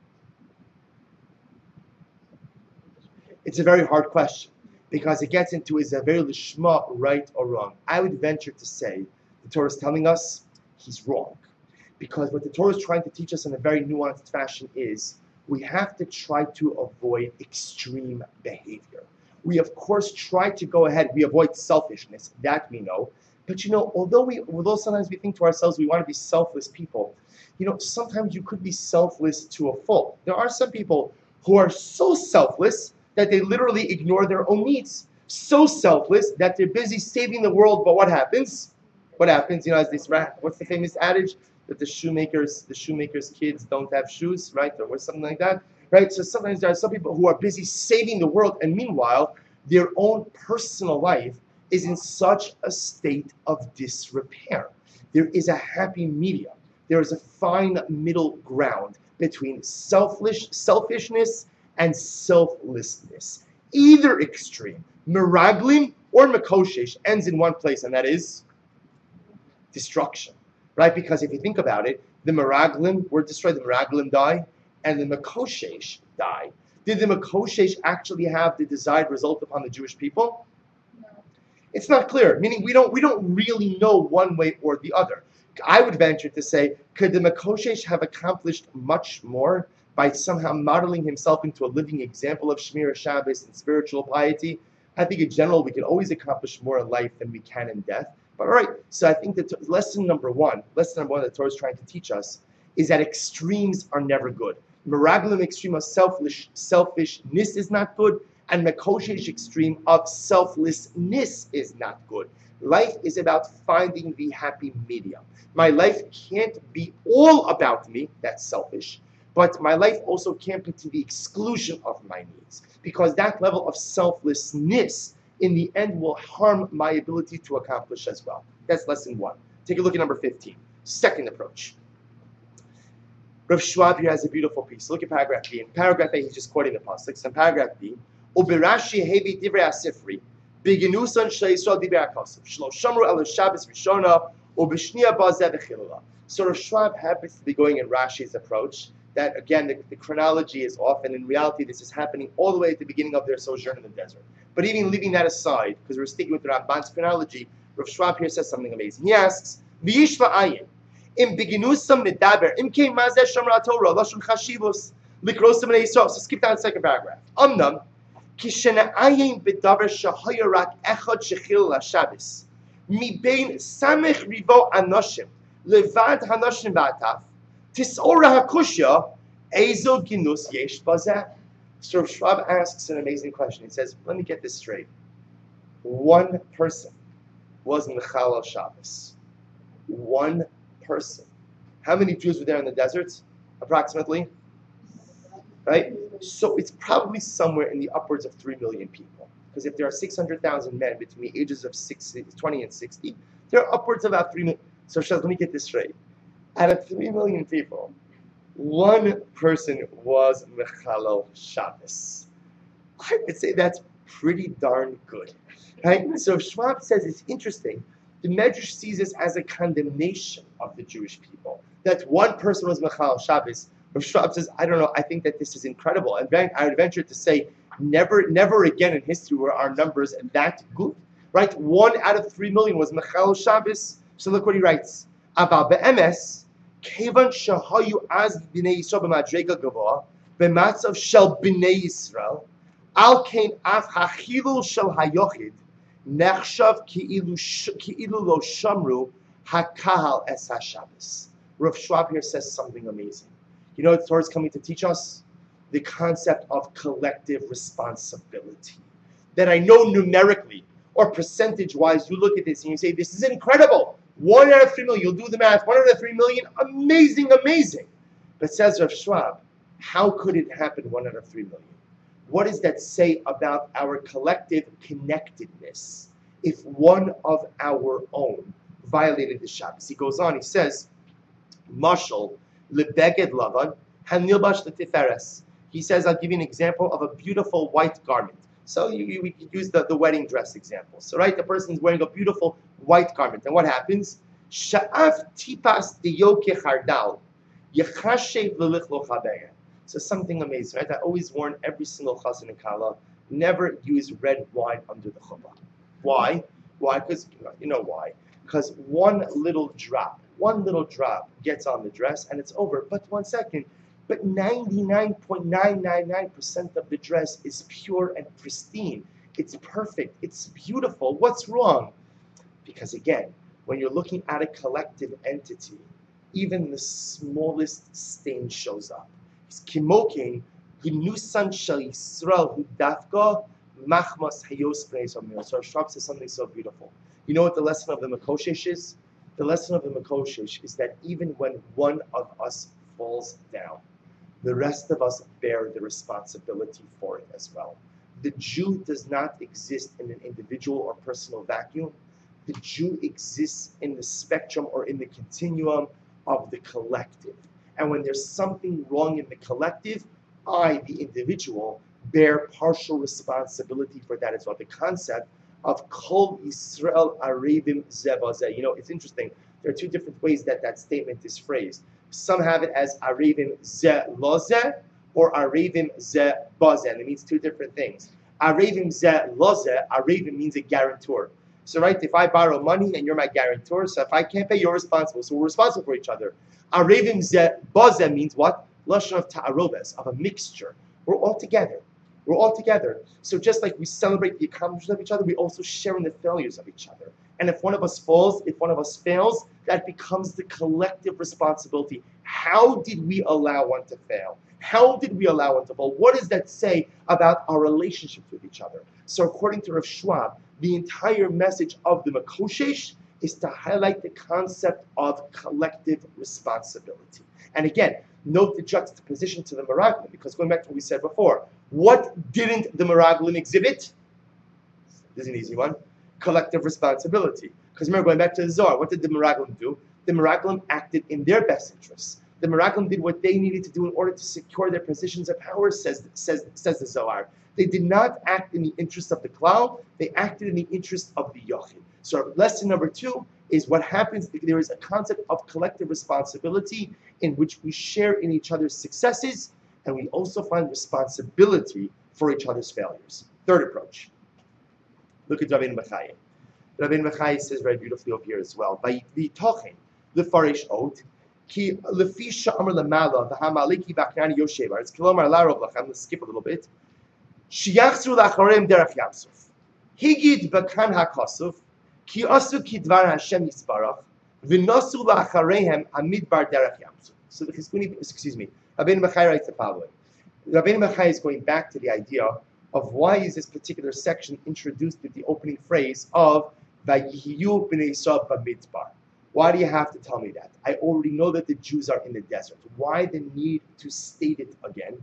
It's a very hard question because it gets into is a very lishma right or wrong. I would venture to say the Torah is telling us he's wrong. Because what the Torah is trying to teach us in a very nuanced fashion is we have to try to avoid extreme behavior. We, of course, try to go ahead. We avoid selfishness. That we know. But, although sometimes we think to ourselves we want to be selfless people, sometimes you could be selfless to a fault. There are some people who are so selfless that they literally ignore their own needs. So selfless that they're busy saving the world, but what happens? What happens? As this, what's the famous adage? That the shoemakers' kids don't have shoes, right? Or something like that, right? So sometimes there are some people who are busy saving the world, and meanwhile, their own personal life is in such a state of disrepair. There is a happy medium. There is a fine middle ground between selfishness and selflessness. Either extreme, Meraglim or Makoshesh, ends in one place, and that is destruction. Right? Because if you think about it, the Meraglim were destroyed, the Meraglim die, and the Makoshesh die. Did the Makoshesh actually have the desired result upon the Jewish people? No. It's not clear, meaning we don't really know one way or the other. I would venture to say, could the Makoshesh have accomplished much more by somehow modeling himself into a living example of Shmir Shabbos and spiritual piety? I think in general we can always accomplish more in life than we can in death. But all right, so I think that lesson number one that the Torah is trying to teach us is that extremes are never good. Meraglim extreme of selfishness is not good, and Makoshesh extreme of selflessness is not good. Life is about finding the happy medium. My life can't be all about me, that's selfish, but my life also can't be to the exclusion of my needs, because that level of selflessness in the end will harm my ability to accomplish as well. That's lesson one. Take a look at number 15. Second approach. Rav Schwab here has a beautiful piece. Look at paragraph B. In paragraph A, he's just quoting the pasuk. So in paragraph B, Ubirashi hevi divrei asifri, beginusan sheisrael divrei akosov, shlo shamru el Shabbos rishona, ubishnia bazeh b'chilula. So Rav Schwab happens to be going in Rashi's approach. That again, the chronology is off, and in reality, this is happening all the way at the beginning of their sojourn in the desert. But even leaving that aside, because we're sticking with the Ramban's chronology, Rav Schwab here says something amazing. He asks, "V'yishva ayin im beginusam medaber im kein mazeh shamra Torah lashon chashivos likrosam leisrael." So skip down the second paragraph. Amnam kishena ayin bedaber shahayarak echad shechil laShabbos mi bein samech rivo anoshim levad hanoshim ba'ataf tisora hakushya ezo ginus yesh bazeh. So Schwab asks an amazing question. He says, let me get this straight. One person was Mechalel Shabbos. One person. How many Jews were there in the desert? Approximately? Right? So it's probably somewhere in the upwards of 3 million people. Because if there are 600,000 men between the ages of 20 and 60, there are upwards of about 3 million. So let me get this straight. Out of 3 million people, one person was Mechalel Shabbos. I would say that's pretty darn good. Right? So Schwab says it's interesting. The Medrash sees this as a condemnation of the Jewish people. That one person was Mechalel Shabbos. But Schwab says, I don't know, I think that this is incredible. And I would venture to say, never again in history were our numbers that good. Right? 1 out of 3 million was Mechalel Shabbos. So look what he writes. About be'emes, Kevan shahayu az b'nei Yisrael b'madrega gavoa b'matzav shel b'nei Yisrael al kein af hachilul shel hayochid nechshav ki'ilu lo shamru hakahal es haShabbos. Rav Schwab here says something amazing. You know what the Torah is coming to teach us? The concept of collective responsibility. That I know numerically or percentage-wise, you look at this and you say, this is incredible. 1 out of 3 million, you'll do the math, 1 out of 3 million, amazing, amazing. But says Rav Schwab, how could it happen 1 out of 3 million? What does that say about our collective connectedness if one of our own violated the Shabbos? He goes on, he says, Mashal, lebeged lavan, hanilbash letiferes. He says, I'll give you an example of a beautiful white garment. So we could use the wedding dress example. So right, the person's wearing a beautiful white garment, and what happens? Sha'af tipas diyoke chardal, yechashev lelich chabega. So something amazing, right? I always warn every single chazan and kala, never use red wine under the chuppah. Why? Why? Because you know why? Because one little drop gets on the dress and it's over. But 1 second, but 99.999% of the dress is pure and pristine. It's perfect. It's beautiful. What's wrong? Because again, when you're looking at a collective entity, even the smallest stain shows up. It's kimokin, ginusan shel Yisrael hu dafka machmas hayos bnei Yisrael. So Rav says something so beautiful. You know what the lesson of the Makoshesh is? The lesson of the Makoshesh is that even when one of us falls down, the rest of us bear the responsibility for it as well. The Jew does not exist in an individual or personal vacuum. The Jew exists in the spectrum or in the continuum of the collective. And when there's something wrong in the collective, I, the individual, bear partial responsibility for that as well. The concept of Kol Yisrael Arevim Zeh Bazeh. You know, it's interesting. There are two different ways that that statement is phrased. Some have it as Arevim Zeh Lozeh or Arevim Zeh Bazeh. And it means two different things. Arevim Zeh Lozeh, Arevim means a guarantor. So, right, if I borrow money and you're my guarantor, so if I can't pay, you're responsible. So we're responsible for each other. Arevim Zeh Bazeh means what? Lashon of ta'arobes, of a mixture. We're all together. We're all together. So just like we celebrate the accomplishments of each other, we also share in the failures of each other. And if one of us falls, if one of us fails, that becomes the collective responsibility. How did we allow one to fail? How did we allow one to fall? What does that say about our relationships with each other? So according to Rav Schwab, the entire message of the Makoshesh is to highlight the concept of collective responsibility. And again, note the juxtaposition to the Meraglim, because going back to what we said before, what didn't the Meraglim exhibit? This is an easy one. Collective responsibility. Because remember, going back to the Zohar, what did the Meraglim do? The Meraglim acted in their best interests. The Meraglim did what they needed to do in order to secure their positions of power, says the Zohar. They did not act in the interest of the Klal, they acted in the interest of the Yochid. So lesson number 2 is what happens if there is a concept of collective responsibility in which we share in each other's successes and we also find responsibility for each other's failures. Third approach. Look at Rabbeinu Bechai. Rabbeinu Bechai says very beautifully over here as well. V'yitochen l'farish ot ki lefi sha'amar lamala v'hamaliki v'achnani yoshevar. It's kilomar larov lachem. Let's skip a little bit. Sheyachzru lacharem derech Yamsuf. Higid b'kan hakosuf ki asu kidvar Hashem yisbarach v'nosu lacharehem amidbar derech Yamsuf. So the Chizkuni, excuse me, Rabbeinu Bechai writes the following. Rabbeinu Bechai is going back to the idea of why is this particular section introduced with the opening phrase of Vayihiyu b'nei Yisrael b'midbar. Why do you have to tell me that? I already know that the Jews are in the desert. Why the need to state it again?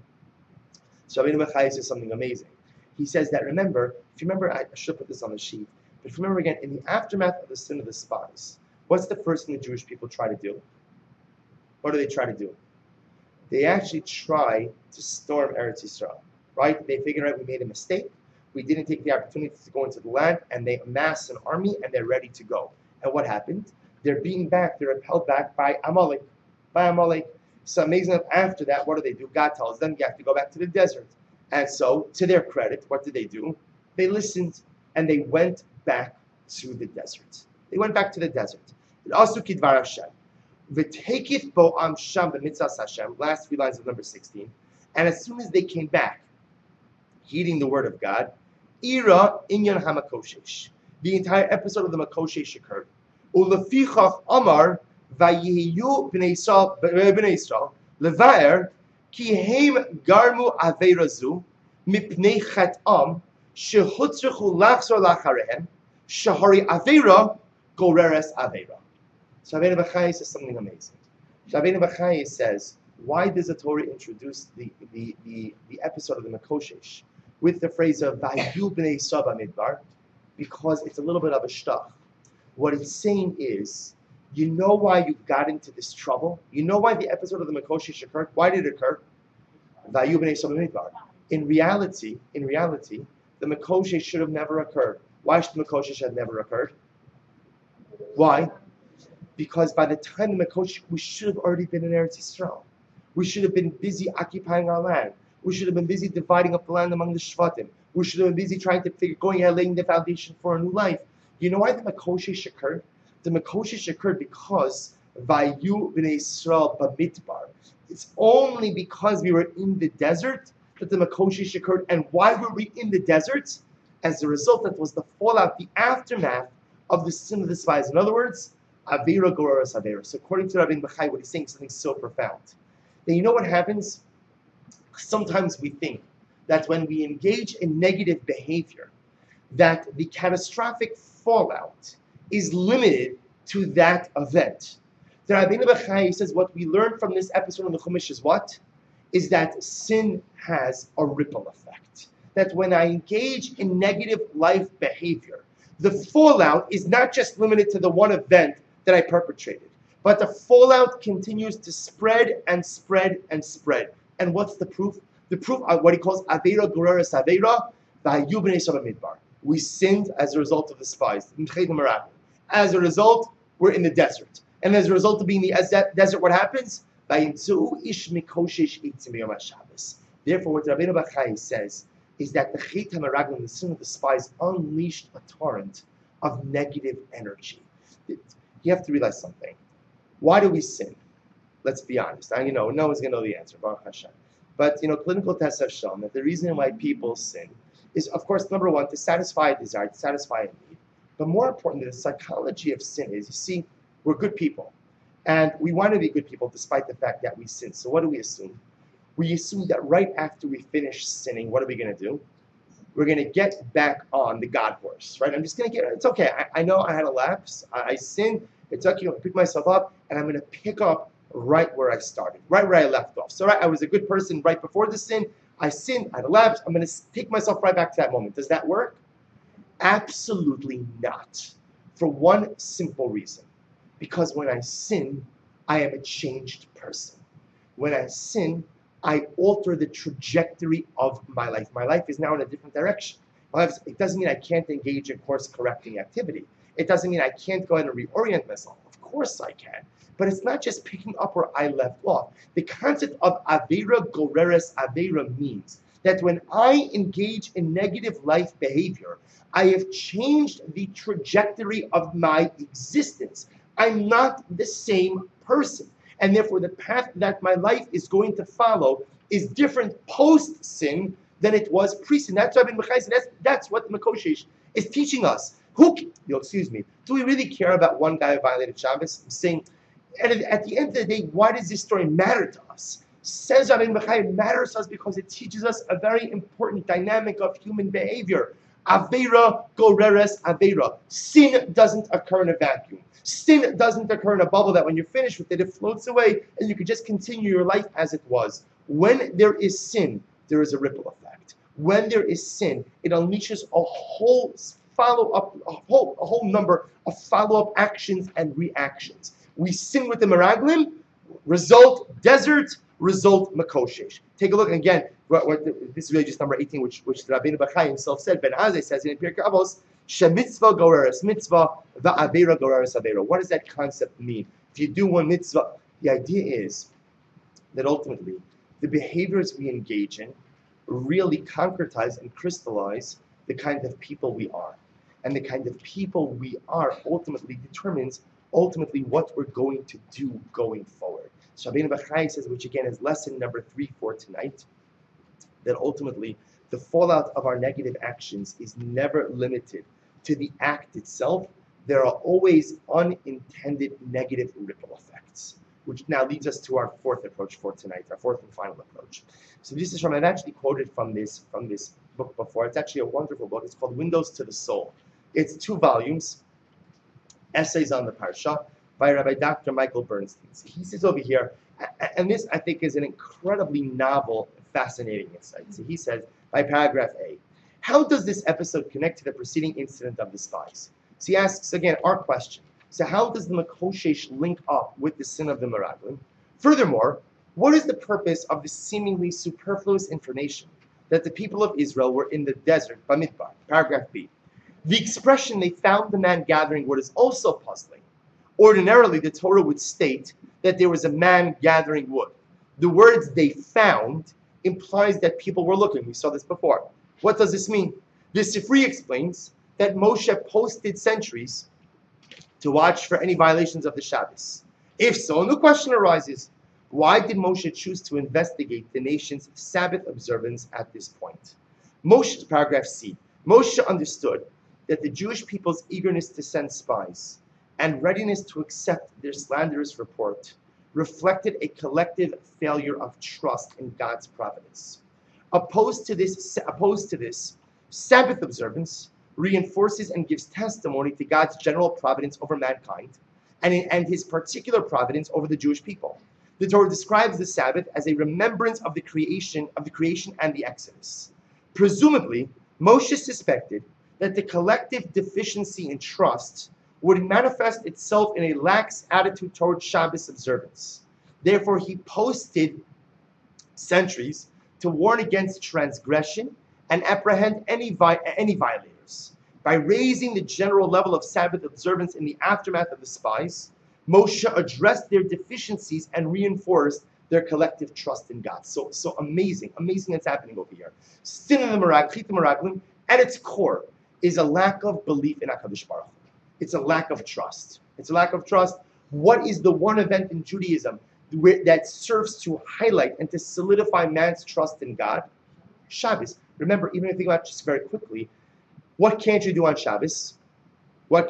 So Rabbeinu Bechai says something amazing. He says that, remember, if you remember, I should put this on the sheet, but if you remember again, in the aftermath of the sin of the spies, what's the first thing the Jewish people try to do? What do they try to do? They actually try to storm Eretz Yisrael, right? They figure out we made a mistake, we didn't take the opportunity to go into the land, and they amass an army and they're ready to go. And what happened? They're repelled back by Amalek. So amazing that after that, what do? God tells them you have to go back to the desert. And so, to their credit, what did they do? They listened and they went back to the desert. They went back to the desert. Also, Kidvar Hashem. V'tekif bo'am sham b'mitzvahs Hashem. Last few lines of number 16. And as soon as they came back, heeding the word of God, Ira inyan hamakoshesh. The entire episode of the Makoshesh occurred. Ulefichach Amar vayihiyu b'nei Yisrael levaer ki heim garmu aveirazu mipnei chat'am shehutzrechu lachzor lacharehem shahari aveira goreres aveira. So Rabbeinu Bechai says something amazing. Rabbeinu Bechai says, why does the Torah introduce the episode of the Makoshesh with the phrase of Vayu b'nei Yisrael b'midbar? Because it's a little bit of a shtach. What it's saying is, you know why you got into this trouble? You know why the episode of the Makoshesh occurred? Why did it occur? Vayu b'nei Yisrael b'midbar. In reality, the Makoshesh should have never occurred. Why should the Makoshesh have never occurred? Why? Because by the time the Makoshesh, we should have already been in Eretz Yisrael. We should have been busy occupying our land. We should have been busy dividing up the land among the Shvatim. We should have been busy trying to going ahead, laying the foundation for a new life. You know why the Makoshesh occurred? The Makoshesh occurred because Vayu b'nei Yisrael b'midbar. It's only because we were in the desert that the Makoshesh occurred. And why were we in the desert? As a result, that was the fallout, the aftermath of the sin of the spies. In other words, Avera Goreres Avera. So according to Rabbeinu Bachai, what he's saying is something so profound. Then you know what happens? Sometimes we think that when we engage in negative behavior, that the catastrophic fallout is limited to that event. The Rabbeinu Bachai says what we learn from this episode of the Chumash is what? Is that sin has a ripple effect. That when I engage in negative life behavior, the fallout is not just limited to the one event that I perpetrated, but the fallout continues to spread and spread and spread. And what's the proof? The proof of what he calls Avera Goreres Avera, Vayu b'nei Yisrael b'midbar. We sinned as a result of the spies. As a result, we're in the desert. And as a result of being in the desert, what happens? Therefore, what Rabbeinu Bachai says is that the Chet HaMeraglim, the sin of the spies, unleashed a torrent of negative energy. You have to realize something. Why do we sin? Let's be honest. No one's going to know the answer, Baruch Hashem. But, clinical tests have shown that the reason why people sin is, of course, number one, to satisfy a desire, to satisfy a need. But more importantly, the psychology of sin is, you see, we're good people. And we want to be good people despite the fact that we sin. So what do we assume? We assume that right after we finish sinning, what are we going to do? We're going to get back on the God horse, right? I'm just going to it's okay. I know I had a lapse. I sinned. It's okay. I'll pick myself up, and I'm going to pick up right where I started, right where I left off. So I was a good person right before the sin. I sinned. I had a lapse. I'm going to take myself right back to that moment. Does that work? Absolutely not. For one simple reason. Because when I sin, I am a changed person. When I sin, I alter the trajectory of my life. My life is now in a different direction. It doesn't mean I can't engage in course-correcting activity. It doesn't mean I can't go ahead and reorient myself. Of course I can. But it's not just picking up where I left off. The concept of Avera Goreres Avera means that when I engage in negative life behavior, I have changed the trajectory of my existence. I'm not the same person. And therefore, the path that my life is going to follow is different post-sin than it was pre-sin. That's what that's what the Makoshesh is teaching us. Do we really care about one guy who violated Shabbos? I'm saying, and at the end of the day, why does this story matter to us? Says Rabbeinu Bachai, it matters to us because it teaches us a very important dynamic of human behavior. Avera Goreres Avera. Sin doesn't occur in a vacuum. Sin doesn't occur in a bubble that when you're finished with it, it floats away and you can just continue your life as it was. When there is sin, there is a ripple effect. When there is sin, it unleashes a whole follow-up, a whole number of follow-up actions and reactions. We sin with the Meraglim, result desert, result Makoshesh. Take a look again. This is really just number 18, which Rabbeinu Bachai himself said. Ben Azai says in Pirkei Avos, Shemitzvah goreres mitzvah, va'avera goreres avera. What does that concept mean? If you do one mitzvah, the idea is that ultimately the behaviors we engage in really concretize and crystallize the kind of people we are. And the kind of people we are ultimately determines what we're going to do going forward. So Rabbeinu Bachai says, which again is lesson number 3 for tonight, that ultimately the fallout of our negative actions is never limited to the act itself. There are always unintended negative ripple effects, which now leads us to our fourth approach for tonight, our fourth and final approach. So this is from, I've actually quoted from this book before. It's actually a wonderful book. It's called Windows to the Soul. It's 2 volumes, essays on the Parsha by Rabbi Dr. Michael Bernstein. So he says over here, and this I think is an incredibly novel, fascinating insight. So he says, by paragraph A, how does this episode connect to the preceding incident of the spies? So he asks again our question. So how does the Makoshesh link up with the sin of the Meraglim? Furthermore, what is the purpose of the seemingly superfluous information that the people of Israel were in the desert, Bamidbar, paragraph B. The expression they found the man gathering wood is also puzzling. Ordinarily, the Torah would state that there was a man gathering wood. The words they found implies that people were looking. We saw this before. What does this mean? The Sifri explains that Moshe posted sentries to watch for any violations of the Shabbos. If so, the question arises, why did Moshe choose to investigate the nation's Sabbath observance at this point? Moshe, paragraph C, Moshe understood that the Jewish people's eagerness to send spies and readiness to accept their slanderous report reflected a collective failure of trust in God's providence. Opposed to this, Sabbath observance reinforces and gives testimony to God's general providence over mankind and his particular providence over the Jewish people. The Torah describes the Sabbath as a remembrance of the creation and the Exodus. Presumably, Moshe suspected that the collective deficiency in trust would manifest itself in a lax attitude toward Shabbos observance. Therefore, he posted sentries to warn against transgression and apprehend any violators. By raising the general level of Sabbath observance in the aftermath of the spies, Moshe addressed their deficiencies and reinforced their collective trust in God. So amazing that's happening over here. Sin in the Meraglim, at its core, is a lack of belief in HaKadosh Baruch Hu. It's a lack of trust. What is the one event in Judaism that serves to highlight and to solidify man's trust in God? Shabbos. Remember, even if you think about it just very quickly, what can't you do on Shabbos? Right?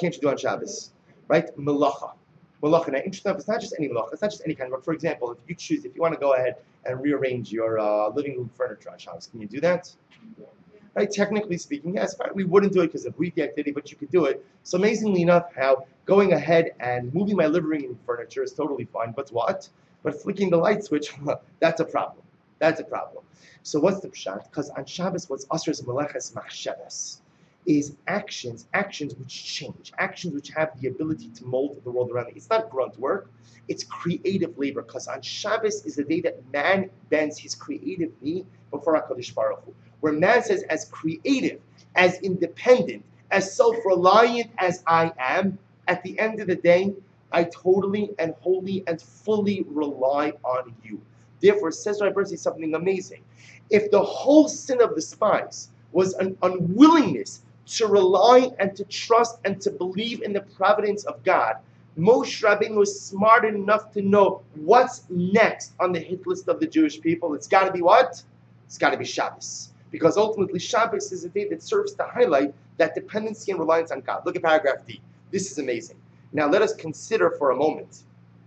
Melacha. Now, interesting enough, it's not just any melacha. It's not just any kind of work. For example, if you want to go ahead and rearrange your living room furniture on Shabbos, can you do that? Right? Technically speaking, yes. Right? We wouldn't do it because of weekday activity, but you could do it. So amazingly enough, how going ahead and moving my living room furniture is totally fine. But what? But flicking the light switch, that's a problem. So what's the pshat? Because on Shabbos, what's asr meleches machshavas is actions which change, actions which have the ability to mold the world around me. It's not grunt work, it's creative labor, because on Shabbos is the day that man bends his creative knee before HaKadosh Baruch Hu, where man says, as creative, as independent, as self-reliant as I am, at the end of the day, I totally and wholly and fully rely on you. Therefore, says Rabbi Bersi something amazing. If the whole sin of the spies was an unwillingness to rely and to trust and to believe in the providence of God, Moshe Rabbeinu was smart enough to know what's next on the hit list of the Jewish people. It's got to be what? It's got to be Shabbos. Because ultimately, Shabbos is a day that serves to highlight that dependency and reliance on God. Look at paragraph D. This is amazing. Now let us consider for a moment,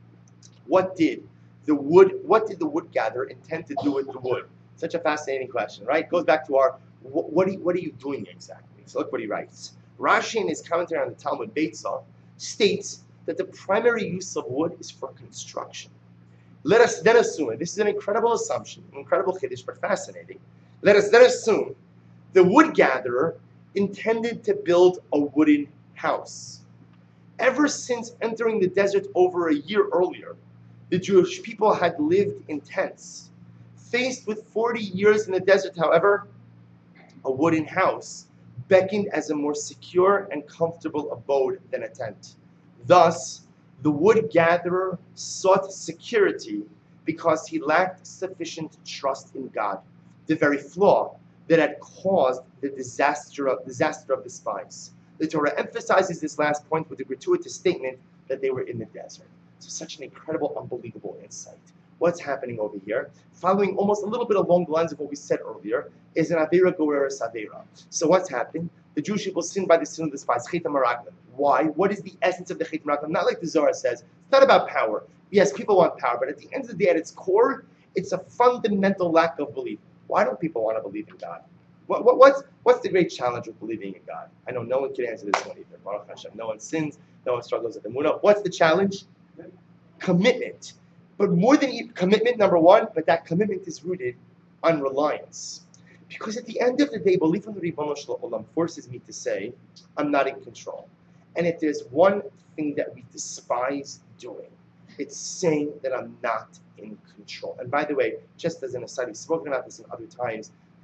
what did the wood gatherer intend to do with the wood? Such a fascinating question, right? It goes back to our, what are you doing exactly? So look what he writes. Rashi, in his commentary on the Talmud Beitzah, states that the primary use of wood is for construction. Let us then assume, and this is an incredible assumption, an incredible chiddush, but fascinating. Let us then assume the wood gatherer intended to build a wooden house. Ever since entering the desert over a year earlier, the Jewish people had lived in tents. Faced with 40 years in the desert, however, a wooden house beckoned as a more secure and comfortable abode than a tent. Thus, the wood gatherer sought security because he lacked sufficient trust in God, the very flaw that had caused the disaster of the spies. The Torah emphasizes this last point with a gratuitous statement that they were in the desert. So such an incredible, unbelievable insight. What's happening over here, following almost a little bit along the lines of what we said earlier, is an Avera Goreres Avera. So what's happening? The Jewish people sin by the sin of the spies, Chet HaMaraglim. Why? What is the essence of the Chet HaMaraglim? Not like the Zohar says, it's not about power. Yes, people want power, but at the end of the day, at its core, it's a fundamental lack of belief. Why don't people want to believe in God? What's the great challenge with believing in God? I know no one can answer this one either. Baruch Hashem. No one sins, no one struggles with the Emunah. What's the challenge? Commitment. But more than commitment, number one, but that commitment is rooted on reliance. Because at the end of the day, belief in the Ribono Shel Olam forces me to say, I'm not in control. And if there's one thing that we despise doing, it's saying that I'm not in control. And by the way, just as an aside, we've spoken about this in other times,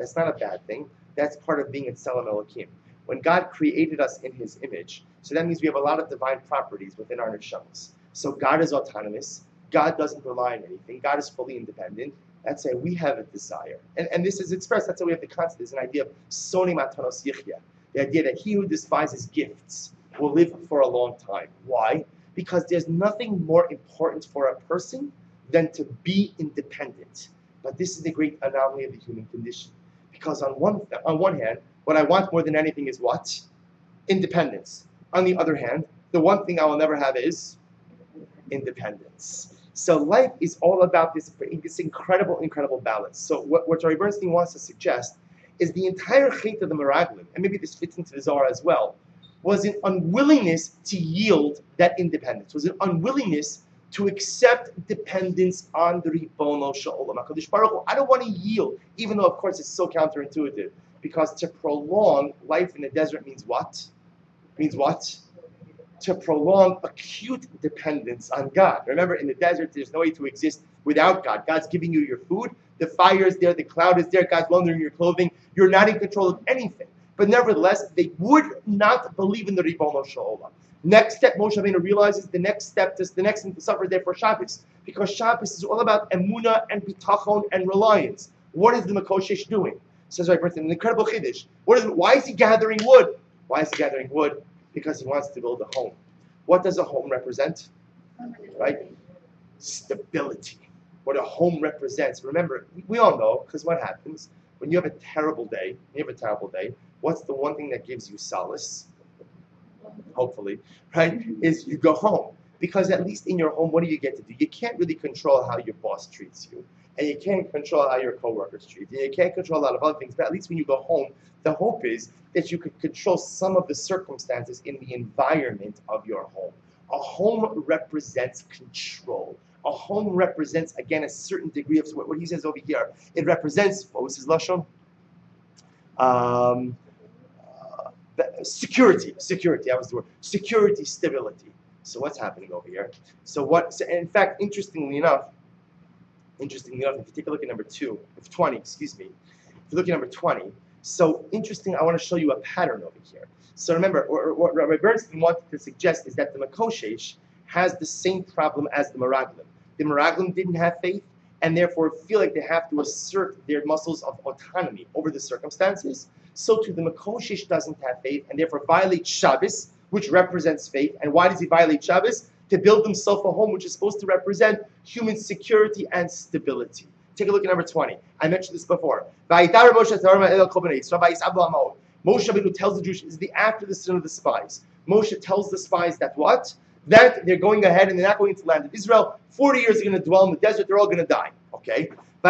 That's not a bad thing. That's part of being in Tselem Elokim. When God created us in His image, so that means we have a lot of divine properties within our neshamas. So God is autonomous. God doesn't rely on anything. God is fully independent. That's why we have a desire. And this is expressed, that's why we have the concept. There's an idea of Soni Matanos Yichya. The idea that he who despises gifts will live for a long time. Why? Because there's nothing more important for a person than to be independent. But this is the great anomaly of the human condition. Because on one hand, what I want more than anything is what? Independence. On the other hand, the one thing I will never have is independence. So life is all about this incredible balance. So what Rabbi Bernstein wants to suggest is the entire chait of the Meraglim, and maybe this fits into the Zohar as well, was an unwillingness to yield that independence, was an unwillingness to accept dependence on the Ribono Shel Olam. HaKadosh Baruch Hu, I don't want to yield, even though, of course, it's so counterintuitive, because to prolong life in the desert means what? Means what? To prolong acute dependence on God. Remember, in the desert, there's no way to exist without God. God's giving you your food, the fire is there, the cloud is there, God's laundering your clothing. You're not in control of anything. But nevertheless, they would not believe in the Ribono Shel Olam. Next step, Moshe Rabbeinu realizes the next thing to suffer there for Shabbos, because Shabbos is all about emunah and bitachon and reliance. What is the Makoshesh doing? Says Rabbi Bernstein, an incredible chiddush. Why is he gathering wood? Why is he gathering wood? Because he wants to build a home. What does a home represent? Right? Stability. What a home represents. Remember, we all know, because what happens when you have a terrible day, what's the one thing that gives you solace? Hopefully, right? Is you go home. Because at least in your home, what do you get to do? You can't really control how your boss treats you. And you can't control how your coworkers treat you. You can't control a lot of other things. But at least when you go home, the hope is that you could control some of the circumstances in the environment of your home. A home represents control. A home represents, again, a certain degree of what he says over here. It represents, what was his lashon? Security. That was the word. Security, stability. So what's happening over here? So in fact, interestingly enough, if you take a look at number 20, if you look at number 20, so interesting, I want to show you a pattern over here. So remember, what Rabbi Bernstein wanted to suggest is that the Makoshesh has the same problem as the Meraglim. The Meraglim didn't have faith, and therefore feel like they have to assert their muscles of autonomy over the circumstances. So too, the Makoshesh doesn't have faith, and therefore violates Shabbos, which represents faith. And why does he violate Shabbos? To build himself a home which is supposed to represent human security and stability. Take a look at number 20. I mentioned this before. Moshe Rabbeinu tells the Jews, after the sin of the spies. Moshe tells the spies that what? That they're going ahead and they're not going to the land of Israel. 40 years they're going to dwell in the desert. They're all going to die. Okay?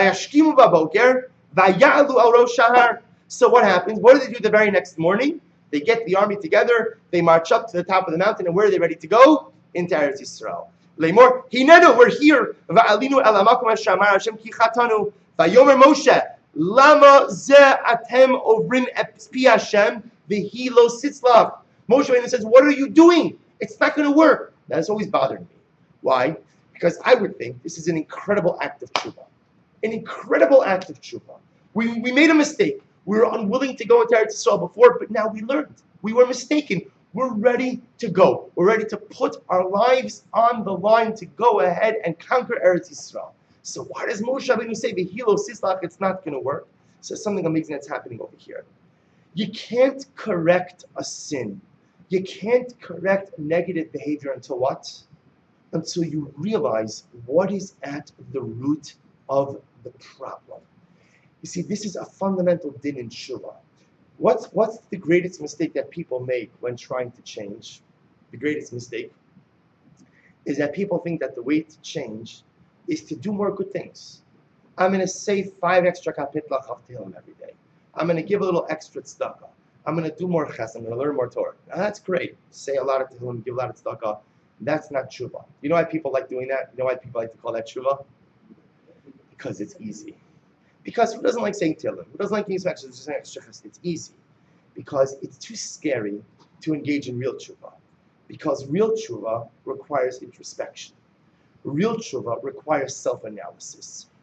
So what happens? What do they do the very next morning? They get the army together. They march up to the top of the mountain. And where are they ready to go? Into Eretz Yisrael. Lemor, Hinenu, we're here. Va'alinu el hamakom asher amar Hashem ki chatanu. Vayomer Moshe, lama ze atem ovrim et pi Hashem v'hi lo sitzlav. Moshe Rabbeinu says, what are you doing? It's not going to work. That has always bothered me. Why? Because I would think this is an incredible act of tshuva. An incredible act of tshuva. We made a mistake. We were unwilling to go into Eretz Yisrael before, but now we learned. We were mistaken. We're ready to go. We're ready to put our lives on the line to go ahead and conquer Eretz Yisrael. So why does Moshe Rabbeinu say, V'hilo sislach, it's not going to work? So something amazing that's happening over here. You can't correct a sin. You can't correct negative behavior until what? Until you realize what is at the root of the problem. You see, this is a fundamental din in Shuvah. What's the greatest mistake that people make when trying to change? The greatest mistake is that people think that the way to change is to do more good things. I'm going to say 5 extra kapitla of Tehillim every day. I'm going to give a little extra tzedakah. I'm going to do more ches. I'm going to learn more Torah. Now, that's great. Say a lot of Tehillim, give a lot of tzedakah. That's not tshuva. You know why people like doing that? You know why people like to call that tshuva? Because it's easy. Because who doesn't like saying Tehillim? Who doesn't like doing some extra ches? It's easy. Because it's too scary to engage in real tshuva. Because real tshuva requires introspection. Real tshuva requires self-analysis.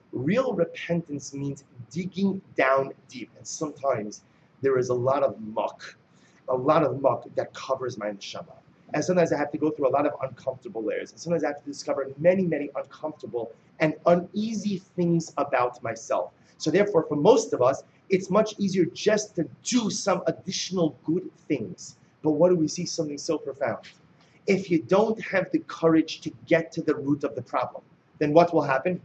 Real repentance means digging down deep, and sometimes there is a lot of muck that covers my neshama. And sometimes I have to go through a lot of uncomfortable layers. And sometimes I have to discover many, many uncomfortable and uneasy things about myself. So therefore, for most of us, it's much easier just to do some additional good things. But what do we see? Something so profound. If you don't have the courage to get to the root of the problem, then what will happen?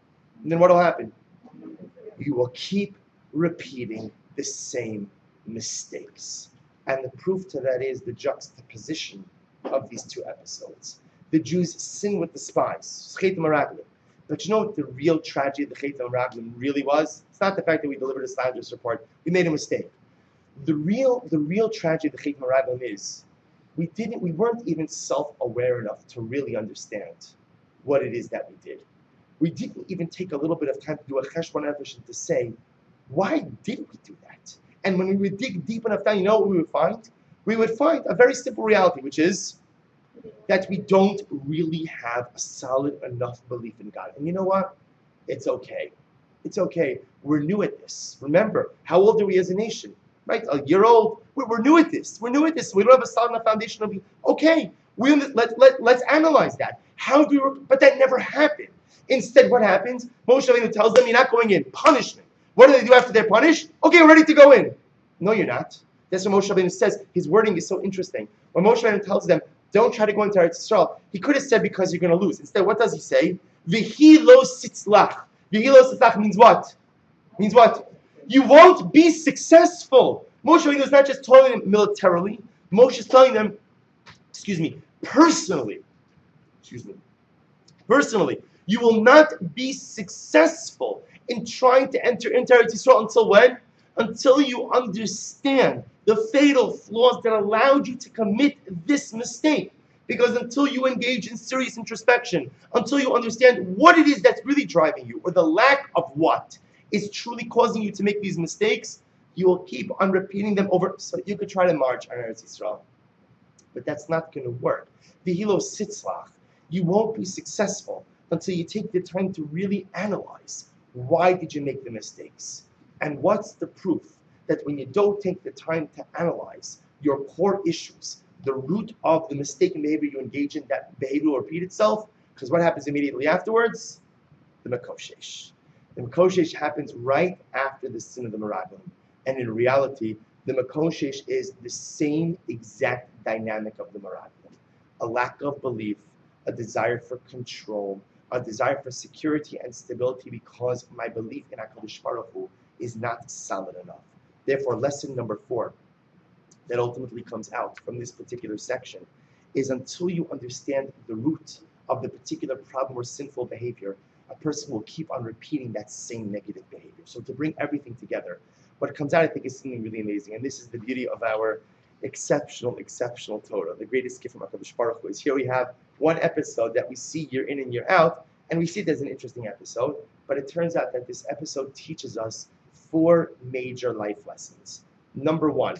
You will keep repeating the same mistakes. And the proof to that is the juxtaposition of these two episodes. The Jews sin with the spies, Chet Meraglim. But you know what the real tragedy of the Chet Meraglim really was? It's not the fact that we delivered a slanderous report. We made a mistake. The real tragedy of the Chet Meraglim is we weren't even self-aware enough to really understand what it is that we did. We didn't even take a little bit of time to do a cheshbon nefesh and to say, why did we do that? And when we would dig deep enough down, you know what we would find? We would find a very simple reality, which is that we don't really have a solid enough belief in God. And you know what? It's okay. It's okay. We're new at this. Remember, how old are we as a nation? Right? A year old. We're new at this. We're new at this. We don't have a solid enough foundation of okay. Let's analyze that. But that never happened. Instead, what happens? Moshe Rabbeinu tells them, you're not going in. Punishment. What do they do after they're punished? Okay, we're ready to go in. No, you're not. That's what Moshe Rabbeinu says. His wording is so interesting. When Moshe Rabbeinu tells them, don't try to go into Eretz Yisrael, he could have said because you're going to lose. Instead, what does he say? V'hi lo sitzlach. V'hi lo sitzlach means what? Means what? You won't be successful. Moshe Rabbeinu is not just telling them militarily. Moshe is telling them, personally. Personally. You will not be successful in trying to enter into Eretz Yisrael until when? Until you understand the fatal flaws that allowed you to commit this mistake. Because until you engage in serious introspection, until you understand what it is that's really driving you, or the lack of what is truly causing you to make these mistakes, you will keep on repeating them over. So you could try to march on Eretz Yisrael, but that's not going to work. V'hilo sitzlach. You won't be successful until you take the time to really analyze why did you make the mistakes. And what's the proof that when you don't take the time to analyze your core issues, the root of the mistaken behavior you engage in, that behavior will repeat itself? Because what happens immediately afterwards? The Makoshesh. The Makoshesh happens right after the sin of the Meraglim. And in reality, the Makoshesh is the same exact dynamic of the Meraglim. A lack of belief, a desire for control, a desire for security and stability because my belief in HaKadosh Baruch Hu is not solid enough. Therefore, lesson number 4 that ultimately comes out from this particular section is until you understand the root of the particular problem or sinful behavior, a person will keep on repeating that same negative behavior. So to bring everything together, what comes out, I think, is something really amazing. And this is the beauty of our exceptional Torah. The greatest gift from HaKadosh Baruch Hu is here we have one episode that we see year in and year out, and we see it as an interesting episode, but it turns out that this episode teaches us 4 major life lessons. Number one,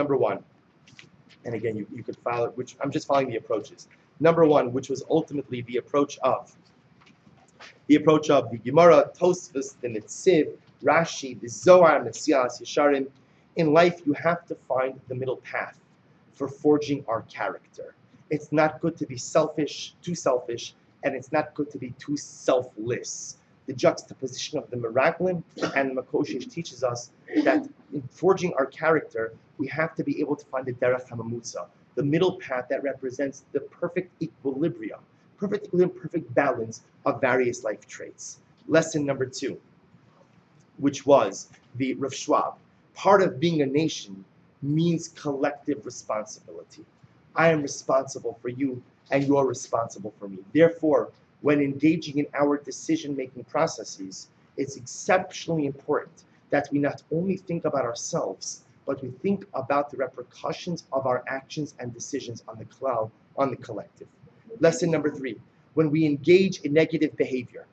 and again, you could follow it, which I'm just following the approaches. Number 1, which was ultimately the approach of the Gemara, Tosfos, the Netziv, Rashi, the Zohar, Mesilas Yesharim. In life, you have to find the middle path for forging our character. It's not good to be too selfish, and it's not good to be too selfless. The juxtaposition of the Meraglim and the Makoshesh teaches us that in forging our character, we have to be able to find the Derech HaMamutza, the middle path that represents the perfect equilibrium, perfect balance of various life traits. Lesson number 2, which was the Rav Schwab. Part of being a nation means collective responsibility. I am responsible for you, and you're responsible for me. Therefore, when engaging in our decision-making processes, it's exceptionally important that we not only think about ourselves, but we think about the repercussions of our actions and decisions on the collective. Lesson number 3, when we engage in negative behavior.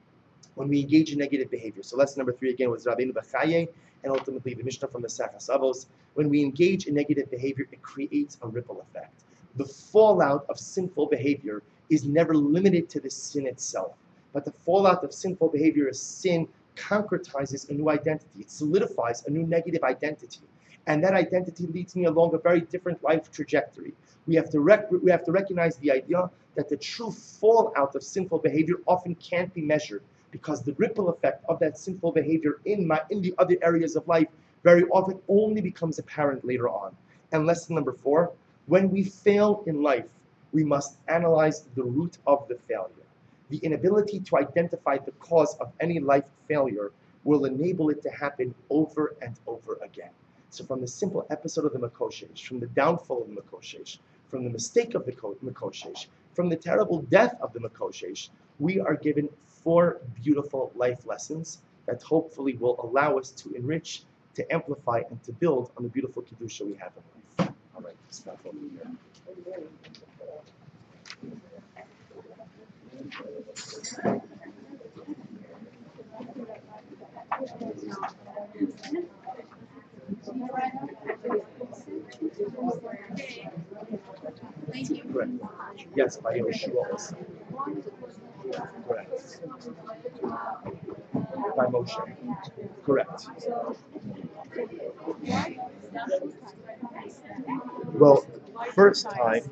So lesson number 3 again was Rabbeinu Bechaye, and ultimately the Mishnah from the Maseches Avos. When we engage in negative behavior, it creates a ripple effect. The fallout of sinful behavior is never limited to the sin itself. But the fallout of sinful behavior is sin concretizes a new identity. It solidifies a new negative identity. And that identity leads me along a very different life trajectory. We have to recognize the idea that the true fallout of sinful behavior often can't be measured, because the ripple effect of that sinful behavior in the other areas of life very often only becomes apparent later on. And lesson number 4, when we fail in life, we must analyze the root of the failure. The inability to identify the cause of any life failure will enable it to happen over and over again. So from the simple episode of the Makoshesh, from the downfall of the Makoshesh, from the mistake of the Makoshesh, from the terrible death of the Makoshesh, we are given 4 beautiful life lessons that hopefully will allow us to enrich, to amplify, and to build on the beautiful Kedusha we have in life. All right, let's start over here. Correct. Yes, by Yoshua also. Correct. By Moshe. Correct. Well, first time